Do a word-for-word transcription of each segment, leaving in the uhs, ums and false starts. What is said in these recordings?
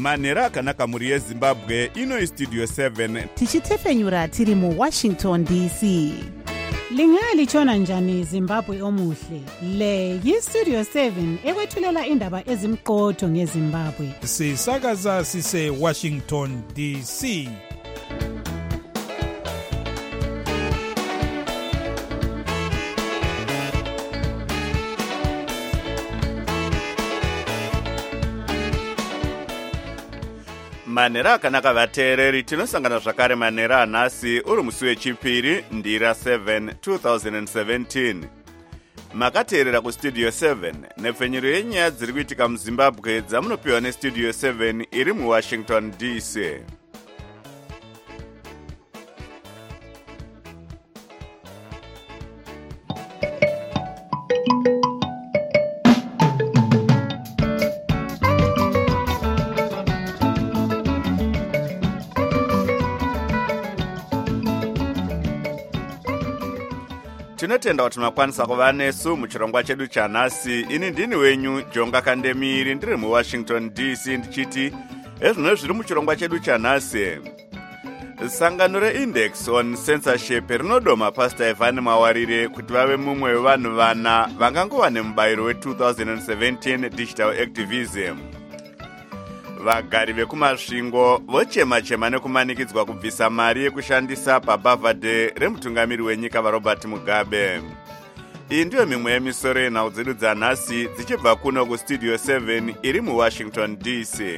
manhero akanaka mhuri yezimbabwe. Ino istudio seven tichitefenyura tiri muwashington D C. Lingalitshona njani Zimbabwe omuhle? Le yistudio seven ekwethulela indaba ezimqotho ngeZimbabwe. Sisakaza sise Washington D C. manhero akanaka vateereri, tinosangana zvakare manhero anhasi uri musi wechipiri ndira seven two thousand seventeen. Makateerera kustudio seven nepfenyuro yenyaya dziri kuitika muzimbabwe dzamunopiwa nestudio seven iri muwashington D C. Tinotenda kuti makwanisa kuva nesu muchirongwa chedu chanhasi. Ini ndini wenyu Jonga Kandemiri, ndiri muwashington D C ndichiti ezvino zviri muchirongwa chedu chanhasi. Sangano reIndex on Censorship rinodoma Pastor Evan Mawarire kuti vave mumwe wevanhu vana vangangova nemubayiro we two thousand seventeen digital activism. Vagari vekumasvingo vochema-chema nekumanikidzwa kubvisa mari yekushandisa pabhavhadhe remutungamiri wenyika vaRobert Mugabe. Iyi ndiyo mimwe yemisoro yenhau dzedu dzanhasi dzichibva kuno kustudio seven iri muwashington D C.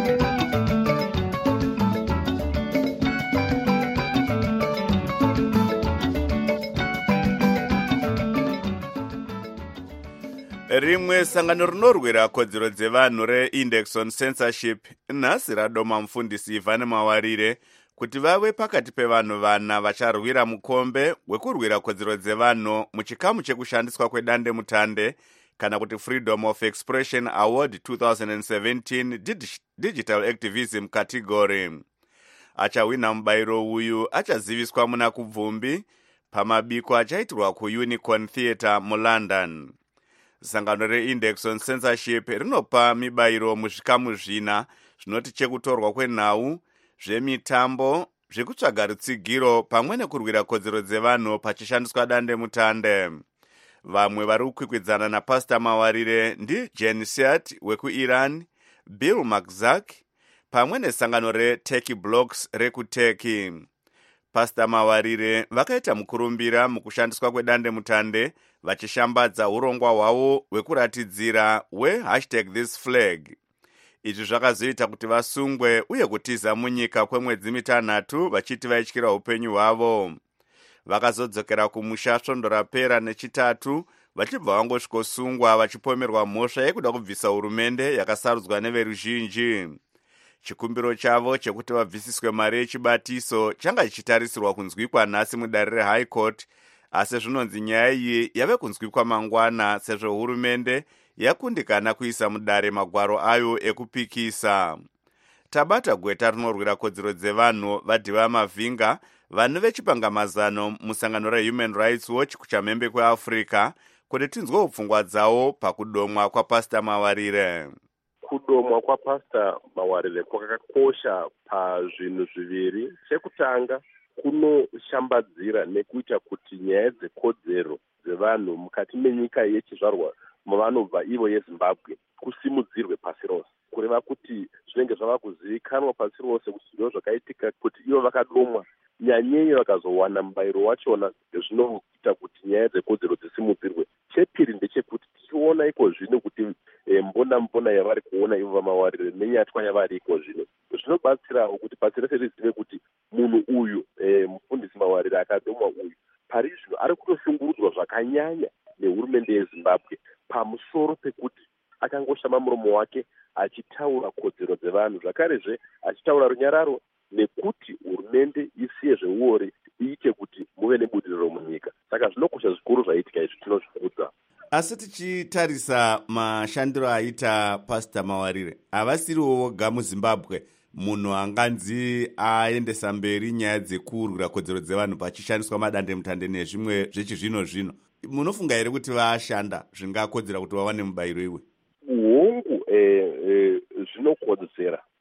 Rimwe sangano rinorwira kodzero dzevanhu reIndex on Censorship nhasi radoma mufundisi Evan Mawarire kuti vave pakati pevanhu vana vacharwira mukombe wekurwira kodzero dzevanhu muchikamu chekushandiswa kwedande mutande kana kuti Freedom of Expression Award two thousand seventeen Digital Activism category. Achawina mubayiro uyu achaziviswa muna kubvumbi pamabiko achaitirwa kuUnicorn Theatre muLondon. Sangano reIndex on Censorship rinopa mibayiro muzvikamu zvina zvinoti chekutorwa kwenhau, zvemitambo, zvekutsvaga rutsigiro pamwe nekurwira kodzero dzevanhu pachishandiswa dande mutande. Vamwe vari kukwikwidzana naPastor Mawarire ndi Jen Siat wekuIran, Bill McZack pamwe nesangano reTech Blocks rekuTurkey. Pastor Mawarire vakaita mukurumbira mukushandiswa kwedande mutande vachishambadza urongwa hwavo hwekuratidzira we hashtag this flag. Izvi zvakazoita kuti vasungwe uye kutiza munyika kwemwedzi mitanhatu vachiti vaityira upenyu hwavo. Vakazodzokera kumusha svondo rapera nechitatu vachibva vangosvikosungwa vachipomerwa mhosva yekuda kubvisa hurumende yakasarudzwa neveruzhinji. Chikumbiro chavo chekuti vabvisiswe mari yechibatiso changa chichitarisirwa kunzwikwa nhasi mudare reHigh Court, asi zvinonzi nyaya iyi yave kunzwikwa mangwana sezvo hurumende yakundikana kuisa mudare magwaro ayo ekupikisa. Tabata gweta rinorwira kodzero dzevanhu vadhiva mavhinga, vanhu vechipangamazano musangano reHuman Rights Watch kuchamhembe kweAfrica kuti tinzwe upfungwa dzavo pakudomwa kwaPastor Mawarire. Kudomwa kwaPastor Mawarire kwakakosha pazvinhu zviviri. Chekutanga, kunoshambadzira nekuita kuti nyaya dzekodzero dzevanhu mukati menyika yechizvarwa mavanobva ivo yeZimbabwe kusimudzirwe pasi rose. Kureva kuti zvinenge zvava kuzivikanwa pasi rose kuti zviro zvakaitika kuti ivo vakadomwa nyanyei vakazowana mubayiro wachona zvinoita kuti nyaya dzekodzero dzisimudzirwe. Chepiri ndechekuti tichiona iko zvino kuti e, mbona mbona yavari kuona ivo vaMawarire nenyatwa yavari iko zvino zvinobatsirawo kuti pasi rese rizive kuti munhu uyu e, mufundisi Mawarire akadomwa uyu pari zvino ari kutoshungurudzwa zvakanyanya nehurumende yeZimbabwe pamusoro pekuti akangoshama muromo wake achitaura kodzero dzevanhu, zvakarezve achitaura runyararo nekuti hurumende isiye zveuori iite kuti muve nebudiriro munyika. Saka zvinokosha zvikuru zvaitika izvi tinozvikudza. Asi tichitarisa mashandiro aita Pastor Mawarire, havasiriwo voga muZimbabwe munhu anganzi aendesa mberi nyaya dzekurwira kodzero dzevanhu pachishandiswa madande mutande nezvimwe zvechizvino zvino. Munofunga here kuti vashanda zvingakodzera kuti vawane mubayiro iwe? Uhungu eh, eh, zvinokodzera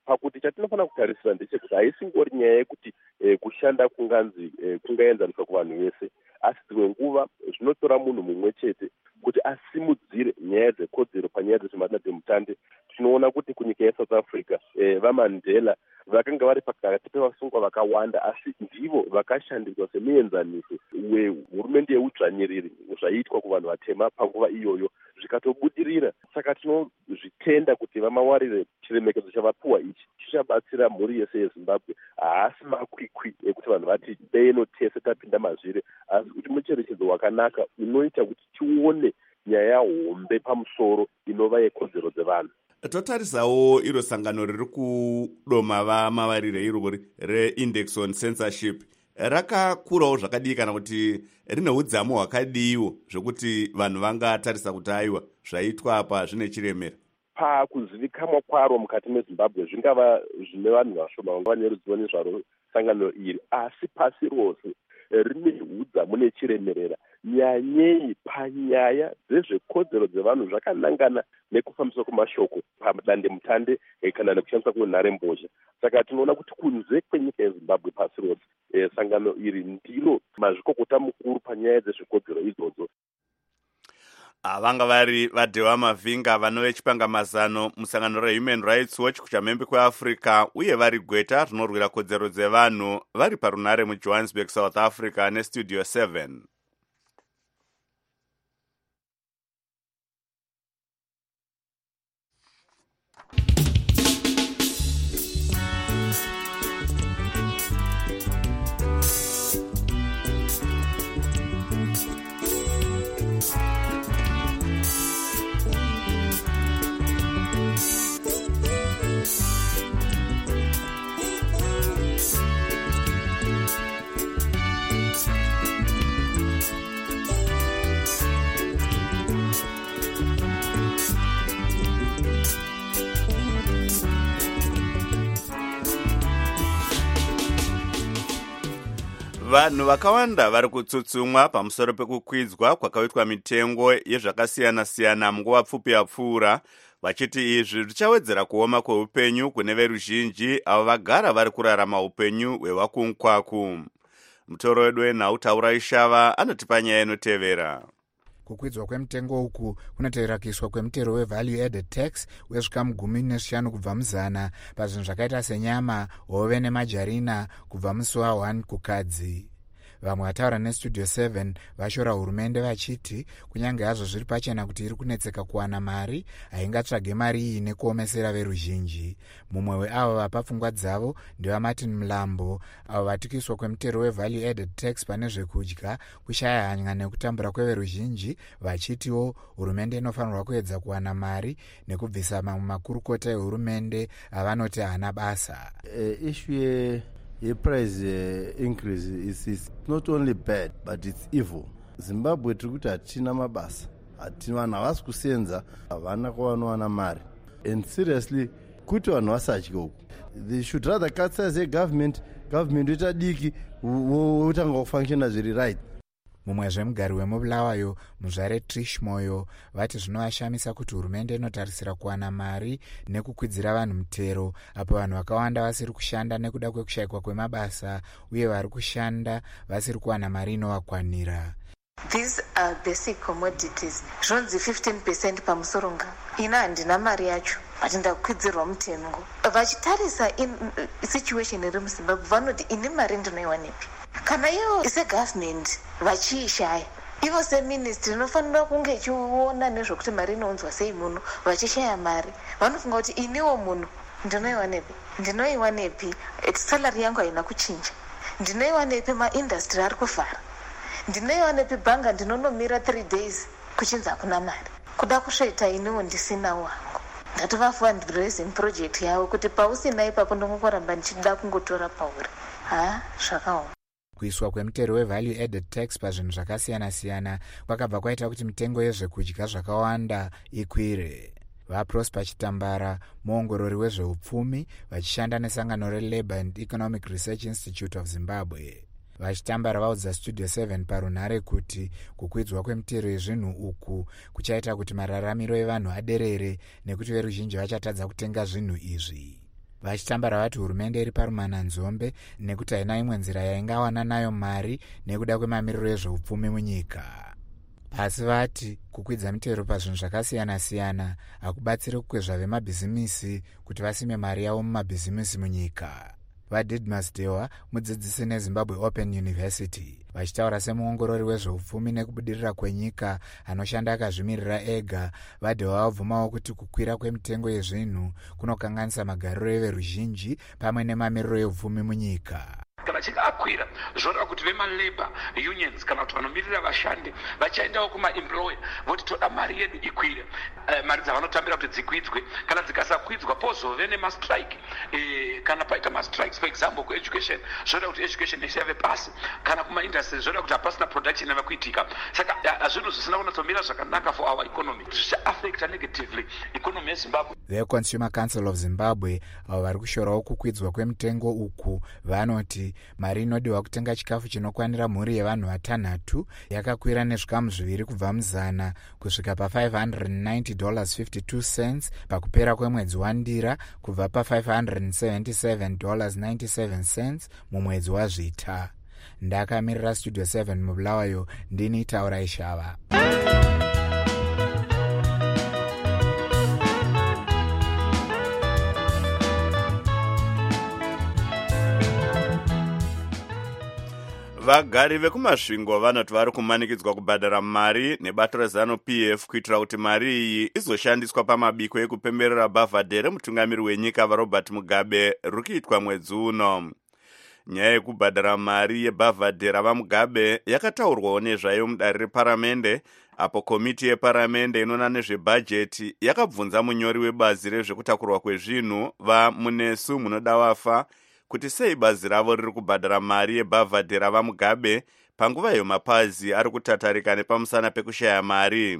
chatinofanira kutarisira ndechekuti haisingori nyaya yekuti eh, kushanda kunganzi eh, kungaenzaniswa kuvanhu vese, asi dzimwe nguva zvinotora munhu mumwe chete kuti asimudzire nyaya dzekodzero panyaya dzezvemadandemutande. Tinoona kuti kunyika yeSouth Africa eh, vaMandela vakanga vari pakati pevasungwa vakawanda, asi ndivo vakashandiswa semienzaniso wehurumende yeudzvanyiriri zvaiitwa kuvanhu vatema panguva iyoyo zvikatobudirira. Saka tinozvitenda kuti vamawarire chiremekedzo chavapuwa ichi chichabatsira mhuri yese yeZimbabwe, haasi makwikwi ekuti vanhu vati beno tese tapinda mazvire, asi kuti mucherechedzo wakanaka unoita kuti tione nyaya hombe pamusoro inova yekodzero dzevanhu. Totarisawo iro sangano riri kudoma vamawarire irori reindex on censorship rakakurawo zvakadii kana kuti rine udzamu hwakadiiwo zvekuti vanhu vangatarisa kuti aiwa zvaitwa apa zvine chiremera? Pakuzivikanwa kwaro mukati meZimbabwe zvingava zvine vanhu vashoma vanga vane ruzivo nezvaro sangano iri, asi pasi rose rine udzamu nechiremerera nyanyei panyaya dzezvekodzero dzevanhu zvakanangana nekufambiswa kwemashoko padandemutande kana nekushandiswa kwenharembozha. Saka tinoona kuti kunze kwenyika yeZimbabwe pasi rose e, sangano iri ndiro mazvikokota mukuru panyaya dzezvekodzero idzodzo. Vanga vari vaDhewa Mavhinga vanove chipangamazano musangano reHuman Rights Watch kuchamhembe kweAfrica uye vari gweta rinorwira kodzero dzevanhu vari parunare muJohannesburg, South Africa neStudio seven. Vanhu vakawanda vari kutsutsumwa pamusoro pekukwidzwa kwakaitwa mitengo yezvakasiyana-siyana munguva pfupi yapfuura, vachiti izvi zvichawedzera kuoma kweupenyu kune veruzhinji avo vagara vari kurarama upenyu hwevakumkwaku. Mutoro wedu wenhau Taura Ishava anotipa nyaya inotevera. Kukwidzwa kwemitengo uku kunotevera kuiswa kwemutero wevalue added tax wezvikamu gumi nezvishanu kubva muzana pazvinhu zvakaita senyama, hove nemajarina kubva musi wa first kukadzi. Vamwe vataura neStudio seven vashora hurumende vachiti kunyange hazvo zviri pachena kuti iri kunetseka kuwana mari, haingatsvage mari iyi nekuomesera veruzhinji. Mumwe weavo vapa pfungwa dzavo ndevaMartin Mlambo, avo vatikiswa kwemutero wevalue added tax pane zvekudya kushaya hanya nekutambura kweveruzhinji, vachitiwo hurumende inofanirwa kuedza kuwana mari nekubvisa mamwe makurukota ehurumende avanoti hana basa. Uh, issue The price uh, increase is, is not only bad, but it's evil. Zimbabwe tiri kuti hatina mabasa, hatina vanhu havasi kusenza, havana kwavanowana mari. And seriously, kuti vanhu vasadya uku. They should rather cut size yegovernment, government yoita diki, wotanga kufunctiona zviri right. Mumwe zvemugari wemubulawayo muzvare Trish Moyo vati zvinovashamisa kuti hurumende inotarisira kuwana mari nekukwidzira vanhu mutero apo vanhu vakawanda vasiri kushanda nekuda kwekushayikwa kwemabasa uye vari kushanda vasiri kuwana mari inovakwanira. These are basic commodities. Zvinonzi fifteen percent pamusoronga. Ina handina mari yacho, but ndakwidzirwa mutengo. Vachitarisa in situation iri muZimbabwe vanoti ini mari ndinoiwanepi. Kana ivo segovernment vachiishaya, ivo seministry inofanira kunge ichiona nezvokuti mari inounzwa sei muno, vachishaya mari vanofunga kuti iniwo munhu ndinoiwanepi ndinoiwanepi salary yangu haina kuchinja, ndinoiwanepi maindustry ari kuvhara, ndinoiwanepi bhanga ndinonomira three days kuchinzi hakuna mari. Kuda kusveta iniwo ndisinawo hangu. Ngativafundraising project yavo kuti pausina ipapo ndongokoramba ndichida kungotora pauri. Ha, zvakaoma. Kuiswa kwemutero wevalue added tax pazvinhu zvakasiyana-siyana kwakabva kwaita kuti mitengo yezvekudya zvakawanda ikwire. VaProsper Chitambara, muongorori wezveupfumi, vachishanda nesangano reLabour and Economic Research Institute of Zimbabwe. Vachitambara vaudza Studio seven parunhare kuti kukwidzwa kwemutero yezvinhu uku kuchaita kuti mararamiro evanhu aderere nekuti veruzhinji vachatadza kutenga zvinhu izvi. vachitambara vati hurumende iri parumana nzombe nekuti haina imwe nzira yaingawana nayo mari nekuda kwemamiriro ezveupfumi munyika. Asi vati kukwidza mitero pazvinhu zvakasiyana-siyana hakubatsiri kukwezva vemabhizimisi kuti vasime mari yavo mumabhizimisi munyika. VaDidmus Dewa, mudzidzisi neZimbabwe Open University, vachitaura semuongorori wezveupfumi nekubudirira kwenyika anoshanda akazvimirira ega, vaDewa vabvumawo kuti kukwira kwemitengo yezvinhu kunokanganisa magariro everuzhinji pamwe nemamiriro eupfumi munyika. Kana achinge akwira zvoreva kuti vemalabor unions kana kuti vanomirira vashandi vachaendawo kumaemployer voti toda mari yedu ikwire, uh, mari dzavanotambira kuti dzikwidzwe. Kana dzikasakwidzwa pozove nemastrike, uh, kana paita mastrikes for example kueducation zvoreva kuti education yese yave pasi, kana kumaindustry zvoreva kuti hapasina production yava kuitika. Saka uh, zvinhu zvisina kunatsomira zvakanaka for our economy, zvichaafecta negatively economy yeZimbabwe. The Consumer Council of Zimbabwe avo vari kushorawo kukwidzwa kwemitengo uku vanoti mari inodiwa kutenga chikafu chinokwanira mhuri yevanhu vatanhatu yakakwira nezvikamu zviviri kubva muzana kusvika pa-five hundred ninety dollars and fifty-two cents pakupera kwemwedzi wandira kubva pa-five hundred seventy-seven dollars and ninety-seven cents mumwedzi wazvita. Ndakamirira Studio seven mubulawayo, ndini Taura Ishava. Vagari vekumasvingo vanoti vari kumanikidzwa kubhadhara mari nebato reZanu-P F kuitira kuti mari iyi izoshandiswa pamabiko ekupemberera bhavhadhe remutungamiri wenyika vaRobert Mugabe rikuitwa mwedzi uno. Nyaya yekubhadhara mari yebhavhadhe ravaMugabe yakataurwawo nezvayo mudare reparamende, apo komiti yeparamende inoona nezvebhajeti yakabvunza munyori webazi rezvekutakurwa kwezvinhu vaMunesu Munoda Wafa kuti sei bazi ravo riri kubhadhara mari yebhavhadhe ravaMugabe panguva yemapazi ari kutatarika nepamusana pekushaya mari.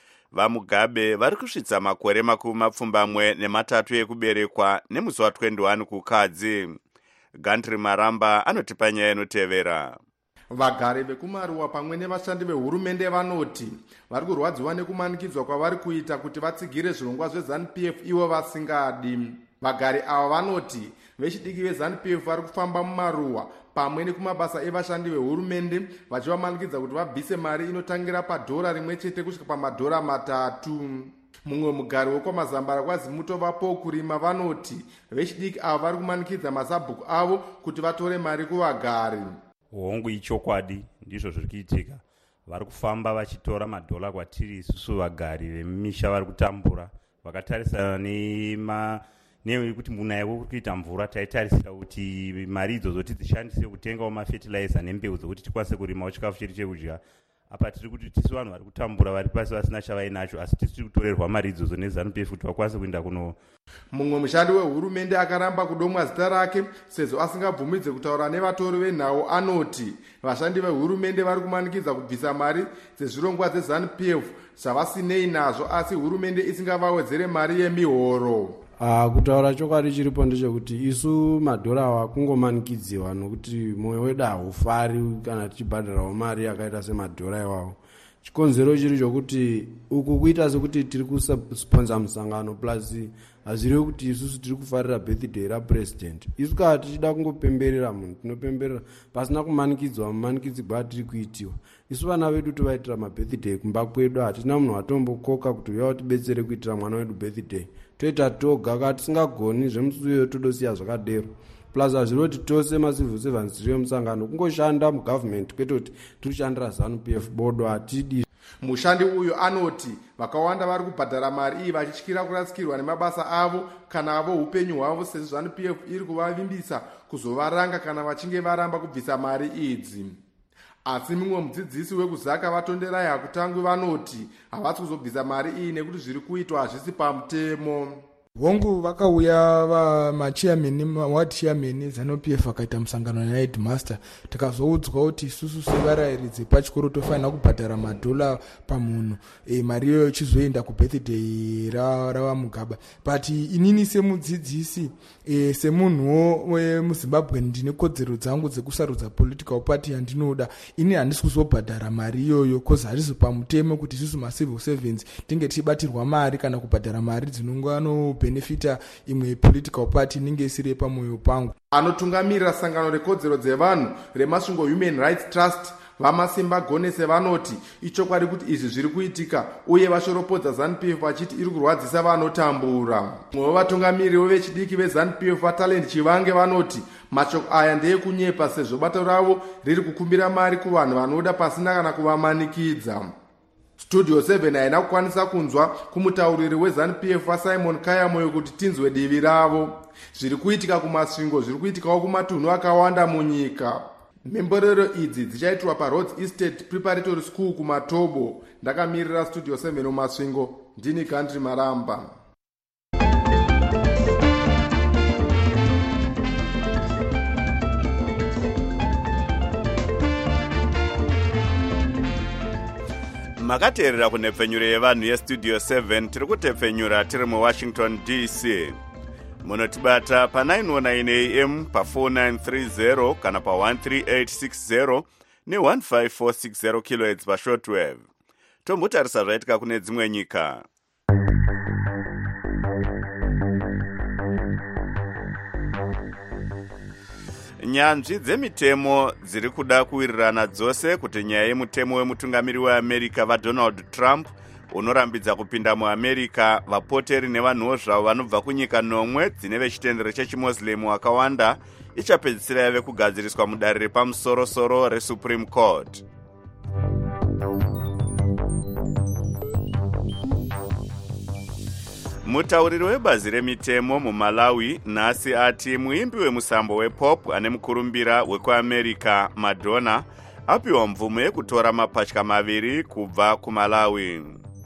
VaMugabe vari kusvitsa makore makumi mapfumbamwe nematatu ekuberekwa nemusi wa21 kukadzi. Gantri Maramba anotipa nyaya inotevera. Vagari vekumaruwa pamwe nevashandi vehurumende vanoti vari kurwadziwa nekumanikidzwa kwavari kuita kuti vatsigire zvirongwa zveZanu-P F ivo vasingadi. Vagari ava vanoti vechidiki veZanu-P F vari kufamba mumaruwa pamwe nekumabasa evashandi vehurumende vachivamanikidza kuti vabvise mari inotangira padhora rimwe chete kusvika pamadhora matatu. Mumwe mugari wekwamazambara kwaZimuto vapo kurima vanoti vechidiki ava vari kumanikidza masabhuku avo kuti vatore mari kuvagari. Hongu ichokwadi ndizvo zviri kuitika. Vari kufamba vachitora madhola kwatiri isusu vagari vemisha vari kutambura vakatarisana nema nekuti munaya kuri kuita mvura taitarisira kuti mari idzodzo dzishandiswe kutengawo mafertilizer nembeu dzokuti tikwanise kurimawo chikafu chedu chekudya. Apa tiri kuti tisu vanhu vari kutambura vari pasi vasina chavainacho, asi tiri kutorerwa mari idzodzo neZanu-P F kuti vakwanise kuenda kuno. Mumwe mushandi wehurumende akaramba kudomwa zita rake sezvo asingabvumidze kutaura nevatori venhau anoti vashandi vehurumende vari kumanikidza kubvisa mari dzezvirongwa dzeZanu-P F zvavasinei nazvo, asi hurumende isingavawedzere mari yemihoro. Uh, kutaura chokwadi chiripo ndechekuti isu madhora awa kungomanikidziwa nokuti mwoyo wedu haufari kana tichibhadharawo mari yakaita semadhora iwawo. Chikonzero chiri chokuti uku kuita sekuti tiri kusponsa musangano plus hazvirevi kuti isusu tiri kufarira birthday rapresident. Isu kana tichida kungopemberera munhu tinopemberera pasina kumanikidzwa mumanikidzigwa atiri kuitiwa. Isu vana vedu tovaitira mabirthday kumba kwedu, hatina munhu atombokoka kuti uya utibetsere kuitira mwana wedu birthday. Toita toga kana tisingagoni zvemusuyo todosiya zvakadero. Plus hazviri kuti tose macivil servants tiri musangano kungoshanda mugovernment kwete kuti tiri kushandira ZANU-P F bodo hatidi. Mushandi uyu anoti vakawanda vari kubhadhara mari iyi vachityira kurasikirwa nemabasa avo kana avo upenyu hwavo sezvo ZANU-P F iri kuvavimbisa kuzovaranga kana vachinge varamba kubvisa mari idzi. Asi mumwe mudzidzisi wekuzaka vatonderai hakutangwi vanoti havasi kuzobvisa mari iyi nekuti zviri kuitwa hazvisi pamutemo. Hongu vakauya vamachairman ward chairman ZANU-P F vakaita musangano naHeadmaster, tikazoudzwa kuti isusu sevarairidzi pachikoro tofanira kubhadhara madhola pamunhu, e, mari iyoyo chizoenda kubirthday ravaMugabe. But inini semudzidzisi, e, semunhuwo wemuZimbabwe ndine kodzero dzangu dzekusarudza political party yandinoda. Ini handisi kuzobhadhara mari iyoyo cause hazvisi pamutemo kuti isusu macivil servants tinge tichibatirwa mari kana kubhadhara mari dzinongano kubhenefita imwe political party inenge isiri pamwoyo pangu. Anotungamirira sangano rekodzero dzevanhu remasvingo Human Rights Trust Vamasimba Gonese vanoti ichokwadi kuti izvi zviri kuitika uye vashoropodza ZANU P F vachiti iri kurwadzisa vanotambura. Mumwe wavatungamiriri vechidiki veZANU P F vaTalent Chivange vanoti mashoko aya ndeekunyepa sezvo bato ravo riri kukumbira mari kuvanhu vanoda pasina kana kuvamanikidza. Studio seven haina kukwanisa kunzwa kumutauriri weZANU P F vaSimon Kayamoyo kuti tinzwe divi ravo. Zviri kuitika kumasvingo zviri kuitikawo kumatunhu akawanda munyika. Mhemberero idzi dzichaitwa paRhodes Estate Preparatory School kuMatobo. Ndakamirira Studio seven mumasvingo, ndini Country Maramba. Makateerera kunhepfenyuro yevanhu yestudio seven tiri kutepfenyura tiri muWashington D C. Munotibata pa nine oh nine A M pa four nine three zero kana pa one three eight six zero ne one five four six zero kilohertz pa shortwave. Tombotarisa zvaitika kune dzimwe nyika. Nyanzvi dzemitemo dziri kuda kuwirirana dzose kuti nyaya yemutemo wemutungamiri weAmerica vaDonald Trump unorambidza kupinda muAmerica vapoteri nevanhuwo zvavo vanobva kunyika nomwe dzine vechitendero chechimoslemu vakawanda ichapedzisira yave kugadziriswa mudare repamusoro-soro reSupreme Court. Mutauriri webazi remitemo muMalawi nhasi ati muimbi wemusambo wepop ane mukurumbira wekuAmerica Madonna apiwa mvumo yekutora mapatya maviri kubva kuMalawi.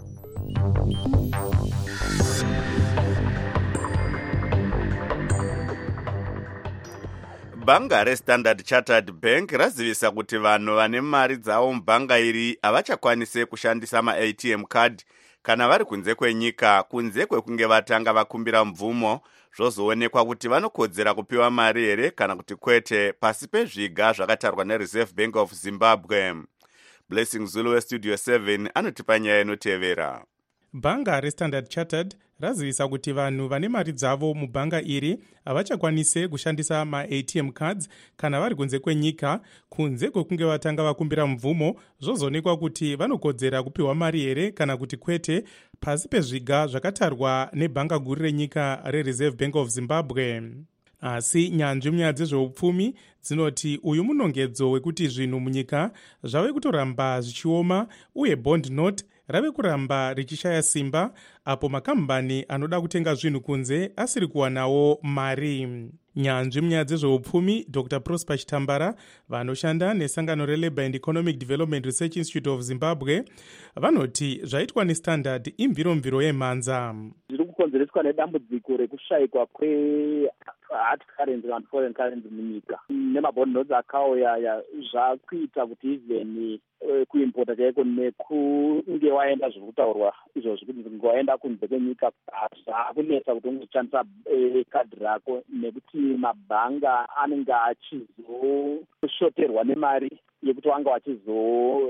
Bhanga reStandard Chartered Bank razivisa kuti vanhu vane mari dzavo mubhanga iri havachakwanise kushandisa ma-A T M card kana vari kunze kwenyika kunze kwekunge vatanga vakumbira mvumo zvozoonekwa kuti vanokodzera kupiwa mari here kana kuti kwete pasi pezviga zvakatarwa neReserve Bank of Zimbabwe. Blessing Zulu weStudio seven anotipa nyaya inotevera. Bhanga reStandard Chartered razivisa kuti vanhu vane mari dzavo mubhanga iri havachakwanise kushandisa ma-A T M cards kana vari kunze kwenyika kunze kwekunge vatanga vakumbira mvumo zvozoonekwa kuti vanokodzera kupiwa mari here kana kuti kwete pasi pezviga zvakatarwa nebhanga guru renyika reReserve Bank of Zimbabwe. Asi nyanzvi munyaya dzezveupfumi dzinoti uyu munongedzo wekuti zvinhu munyika zvave kutoramba zvichioma uye bond note rave kuramba richishaya simba apo makambani anoda kutenga zvinhu kunze asiri kuwanawo mari. Nyanzvi munyaya dzezveupfumi Doctor Prosper Chitambara vanoshanda nesangano reLabour and Economic Development Research Institute of Zimbabwe vanoti zvaitwa neStandard imviro-mviro yemhanza. Zviri kukonzereswa nedambudziko rekushayikwa kwehard currency and foreign currency munyika nemabond notes akauya zvakuita kuti even kuimpota chaiko nekunge waenda zviri kutaurwa izvozvo kuti ngawaenda kunze kwenyika zvakunetsa kuti ungoshandisa kadhi rako nekuti mabhanga anenge achizoshoterwa nemari yekuti wanga wachizo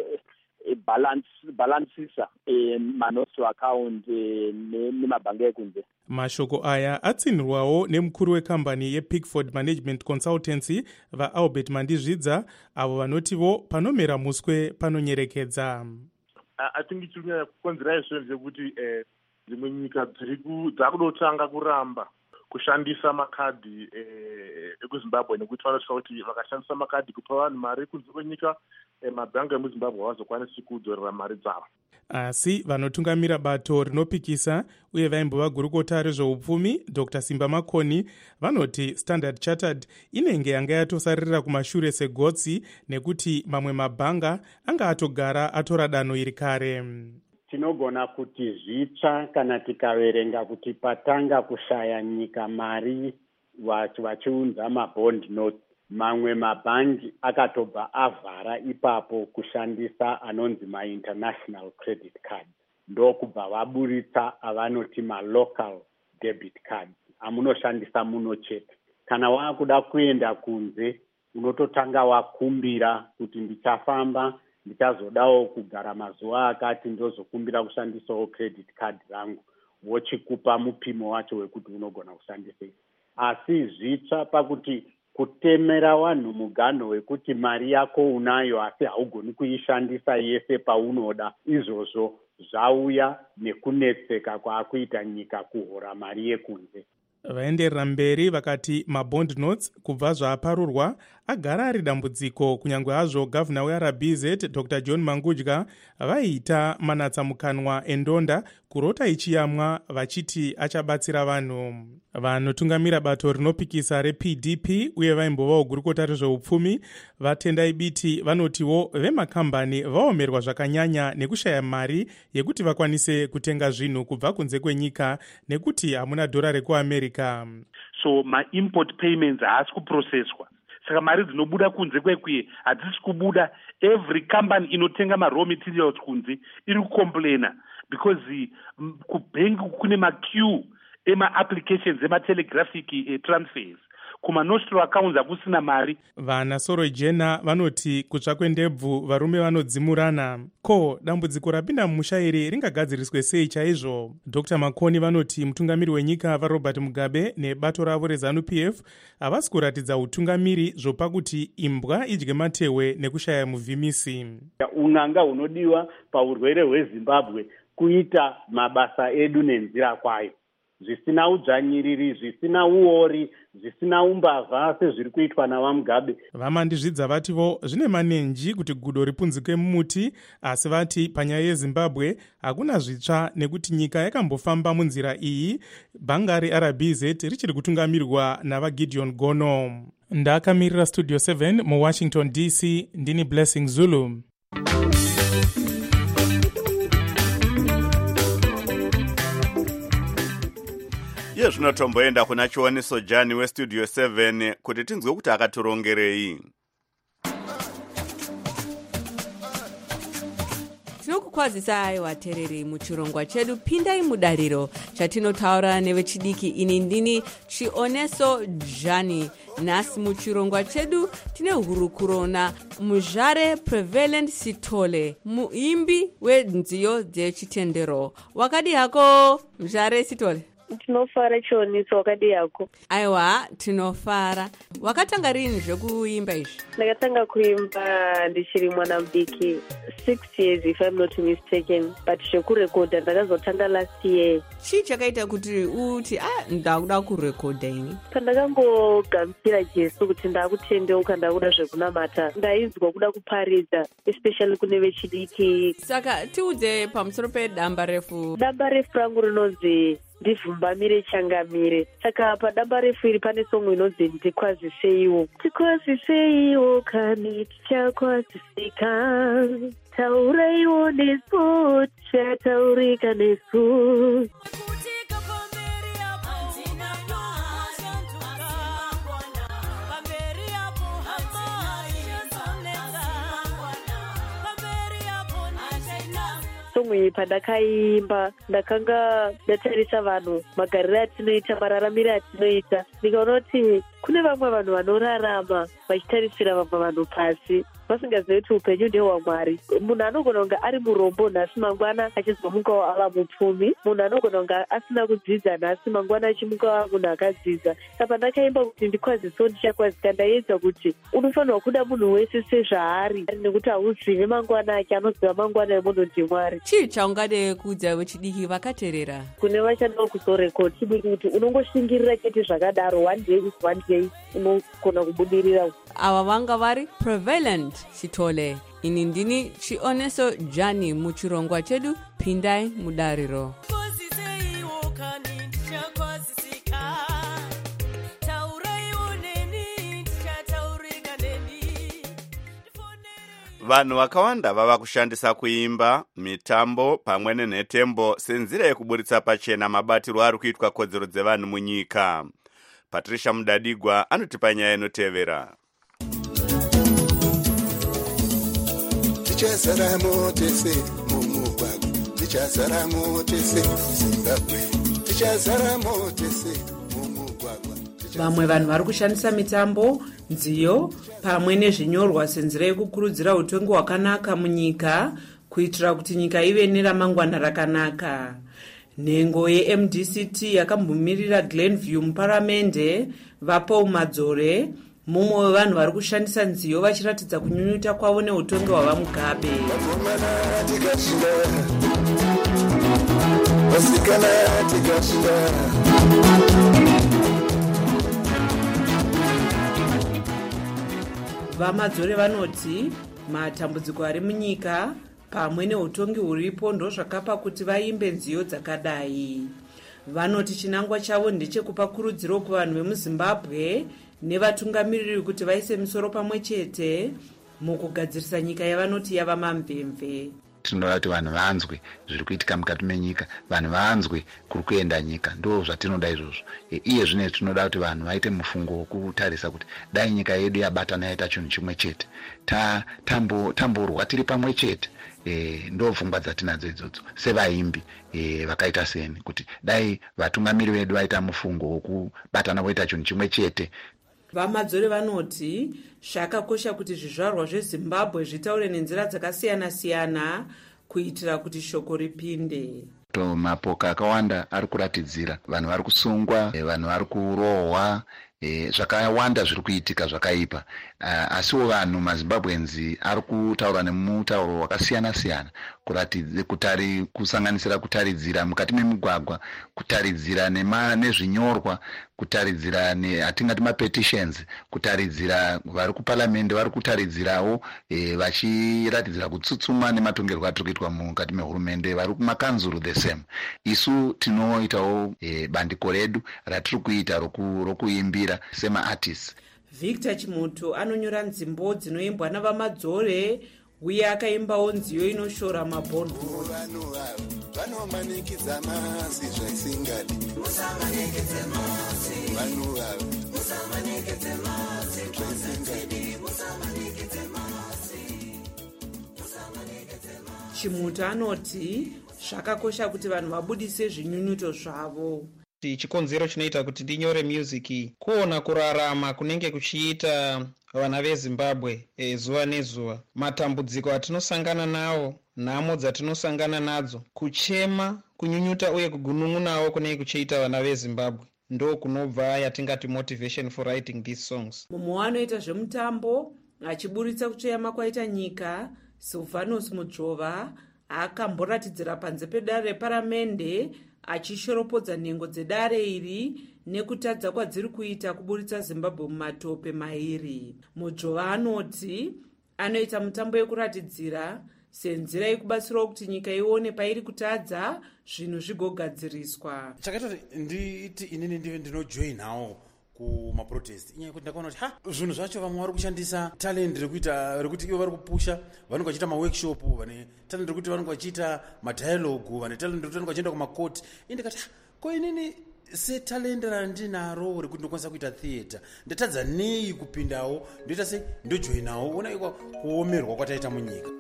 balansisa manotes account nemabhanga ekunze. Mashoko aya atsinirwawo nemukuru wekambani yePickford Management Consultancy vaAlbert Mandizvidza avo vanotivo panomera muswe panonyerekedza. Atingi chikunyanya kukonzera izvo zvekuti dzimwe nyika dzakudotanga kuramba kushandisa makadhi ekuZimbabwe nekuti vanosvika kuti vakashandisa makadhi kupa vanhu mari kunze kwenyika mabhanga emuZimbabwe havazokwanisi kudzorera mari dzavo. Asi vanotungamira bato rinopikisa uye vaimbova gurukota rezveupfumi Doctor Simba Makoni vanoti Standard Chartered inenge yanga yatosarira kumashure segotsi nekuti mamwe mabhanga anga atogara atora danho iri kare. Tinogona kuti zvitsva kana tikaverenga kuti patanga kushaya nyika mari vachiunza mabond note mamwe mabhangi akatobva avhara ipapo kushandisa anonzi ma-international credit cards ndokubva vaburitsa avanoti ma-local debit cards amunoshandisa muno chete. Kana waakuda kuenda kunze unototanga wakumbira kuti ndichafamba ndichazodawo kugara mazuva akati ndozokumbira kushandisawo credit card rangu vochikupa mupimo wacho wekuti unogona kushandisei. Asi zvitsva pakuti kutemera vanhu muganho wekuti mari yako unayo asi haugoni kuishandisa yese paunoda, izvozvo zvauya nekunetseka kwaakuita nyika kuhora mari yekunze. Vaenderera mberi vakati mabond notes kubva zvaaparurwa agara ari dambudziko, kunyange hazvo gavhuna weR B Z Dr John Mangudya vaiita manatsamukanwa endonda kurota ichiyamwa vachiti achabatsira vanhu. Vanotungamira bato rinopikisa reP D P uye vaimbovawo gurukota rezveupfumi vatendai biti vanotiwo vemakambani vaomerwa zvakanyanya nekushaya mari yekuti vakwanise kutenga zvinhu kubva kunze kwenyika nekuti hamuna dhora rekuAmerica. So ma-import payments haasi kuprocesswa, saka mari dzinobuda kunze kwekwiye hadzisi kubuda. Every company inotenga ma-raw materials kunze iri kucomplaina because kubank kune ma-queue ema-applications ema-telegraphic eh, transfers kuma-nostro accounts hakusina mari. Vana Sorojena vanoti kutsva kwendebvu varume vanodzimurana. Ko, dambudziko rapinda mumusha iri ringagadziriswe sei chaizvo? Dr Makoni vanoti mutungamiri wenyika vaRobert Mugabe nebato ravo reZANU P F havasi kuratidza utungamiri zvopa kuti imbwa idye matehwe nekushaya muvhimisi. Unanga hunodiwa paurwere hweZimbabwe kuita mabasa edu nenzira kwayo, zvisina udzvanyiriri, zvisina uori, zvisina umbavha sezviri kuitwa navaMugabe. Vamandizvidza vativo zvine manenji kuti gudo ripunzike mumuti, asi vati panyaya yeZimbabwe hakuna zvitsva nekuti nyika yakambofamba munzira iyi, bhanga reR B Z richiri kutungamirwa navaGideon Gono. Ndakamirira Studio seven muWashington D C, ndini Blessing Zulu. Ye zvinotomboenda kuna chioniso Jani weStudio seven kuti tinzwe kuti akatorongerei. Tinokukwazisai vateereri muchirongwa chedu pindai mudariro chatinotaura nevechidiki. Ini ndini Chioneso Jani. Nhasi muchirongwa chedu tine hurukuro naMuzhare Prevalent Sithole, muimbi wenziyo dzechitendero. Wakadi hako Muzhare Sithole? Tinofara Chioniso, wakadi yako? Aiwa, tinofara. Wakatanga rini zvekuimba izvi? Ndakatanga kuimba ndichiri mwana mudiki, six years if I'm not mistaken, but zvekurekodha ndakazotanga last year. Chii chakaita kuti uti ah ndakuda kurekodha ini? Pandakangogamuchira Jesu kuti ndakutendeuka, ndakuda zvekunamata, ndainzwa kuda kuparidza especially kune vechidiki. Saka tiudze pamusoro pedamba refu. Damba refu rangu rinonzi ndivhumbamire changamire. Saka padamba refu iri pane songo inonzi ndikwaziseiwo. Tikwaziseiwo kani tichakwazisika, tauraiwo nesu tichataurika nesu. Songo pandakaimba ndakanga ndatarisa vanhu magariro atinoita, mararamiro atinoita, ndikaona kuti kune vamwe vanhu vanorarama vachitarisira vamwe vanhu pasi vasingazivi kuti upenyu ndehwaMwari. Munhu anogona kunge ari murombo nhasi mangwana achizomukawo ava mupfumi. Munhu anogona kunge asina kudzidza nhasi mangwana achimukawo munhu akadzidza. Saka ndakaimba kuti ndikwazisewo ndichakwazika, ndaedza kuti unofanirwa kuda munhu wese sezvaari, nekuti hauzivi mangwana ake, anoziva mangwana emunhu ndiMwari. Chii chaungade kuudza vechidiki vakateerera? Kune vachadawo kuzorekodha chidiki kuti unongoshingirira chete zvakadaro, one day is one day unogona kubudirira. Ava vanga vari Prevalent Sithole. Ini ndini Chioneso Jani muchirongwa chedu pindai mudariro. Vanhu vakawanda vava kushandisa kuimba, mitambo pamwe nenhetembo senzira yekuburitsa pachena mabatiro ari kuitwa kodzero dzevanhu munyika. Patricia Mudadigwa anotipa nyaya inotevera. Tichazaramo tese mumugwagwa, tichazaramo tese Zimbabwe, tichazaramo tese mumugwagwa. Vamwe vanhu vari kushandisa mitambo, nziyo pamwe nezvinyorwa senzira yekukurudzira utongi hwakanaka munyika, kuitira kuti nyika ive neramangwana rakanaka. nhengo ye-M D C T yakambomirira Glenview muparamende vapaul madzore mumwe wevanhu vari kushandisa nziyo vachiratidza kunyunyuta kwavo neutongi hwavamugabe. Vamadzore vanoti matambudziko ari munyika pamwe neutongi huripo ndo zvakapa kuti vaimbe nziyo dzakadai. Vanoti chinangwa chavo ndechekupa kurudziro kuvanhu vemuzimbabwe nevatungamiriri kuti vaise misoro pamwe chete mukugadzirisa nyika yavanoti yava mamvemve. tinoda kuti vanhu vanzwe zviri kuitika mukati menyika, vanhu vanzwe kuri kuenda nyika, ndo zvatinoda izvozvo. E, iye zvine tinoda kuti vanhu vaite mufungo wokutarisa kuti dai nyika yedu yabatana yaita chinhu chimwe chete, ta tambo tamborwa tiri pamwe chete. E, ndo pfungwa dzatinadzo idzodzo sevaimbi e, vakaita seni kuti dai vatungamiri vedu vaita mufungo wokubatana voita chinhu chimwe chete. Vamadzore vanoti zvakakosha kuti zvizvarwa zveZimbabwe zvitaure nenzira dzakasiyana-siyana kuitira kuti shoko ripinde. To mapoka akawanda ari kuratidzira vanhu vari kusungwa, vanhu vari kurohwa, e, zvakawanda zviri kuitika zvakaipa. Uh, asiwo vanhu mazimbabwenzi ari kutaura nemutauro wakasiyana-siyana kuratidza kutari kusanganisira kutaridzira mukati memigwagwa, kutaridzira nema nezvinyorwa, kutaridzira ne atingati mapetitions, kutaridzira vari kuparliament vari kutaridzirawo e, vachiratidzira kutsutsuma nematongerwo atiri kuitwa mukati mehurumende, vari kumakanzuru the same. Isu tinoitawo e, bandiko redu ratiri kuita roku, rokuimbira sema artists. Victor Chimuto anonyora nzimbo dzinoimbwa navamadzore uye akaimbawo nziyo inoshora mabhonho. Vanomanikidza masi zvaisingadi, musamanikidze masi, vanhu ava musamanikidze masi zvaisingadi, musamanikidze masi, musamanikidze masi. Chimuto anoti zvakakosha kuti vanhu vabudise zvinyunyuto zvavo. Chikonzero chinoita kuti ndinyore music kuona kurarama kunenge kuchiita vana veZimbabwe e, zuva nezuva, matambudziko atinosangana nawo, nhamo dzatinosangana nadzo, kuchema, kunyunyuta uye kugunun'unawo kunenge kuchiita vana veZimbabwe, ndo kunobva yatingati motivation for writing these songs. Mumwe wanoita zvemutambo achiburitsa kuchema kwaita nyika, Silvanus Mudzova akamboratidzira panze pedare reparamende achishoropodza nhengo dzedare iri nekutadza kwadziri kuita kuburitsa Zimbabwe mumatope mairi. Mudzova anoti anoita mutambo yekuratidzira senzira yekubatsirawo kuti nyika ione pairi kutadza zvinhu zvigogadziriswa. Chakaita kuti nditi inini ndive ndinojoinawo kumaprotest inyaya yekuti ndakaona kuti ha zvinhu zvacho vamwe vari kushandisa talent rekuita rekuti ivo vari kupusha, vanenge vachiita maworkshop, vane talent rekuti vanenge vachiita madialogue, vane talent rekuti vanenge vachienda kumakoti. Indikati ko inini setalent randinaro rekuti ndokwanisa kuita theatre ndatadza nei kupindawo ndoita sei ndojoinawo ona ikwa kuomerwa kwataita munyika.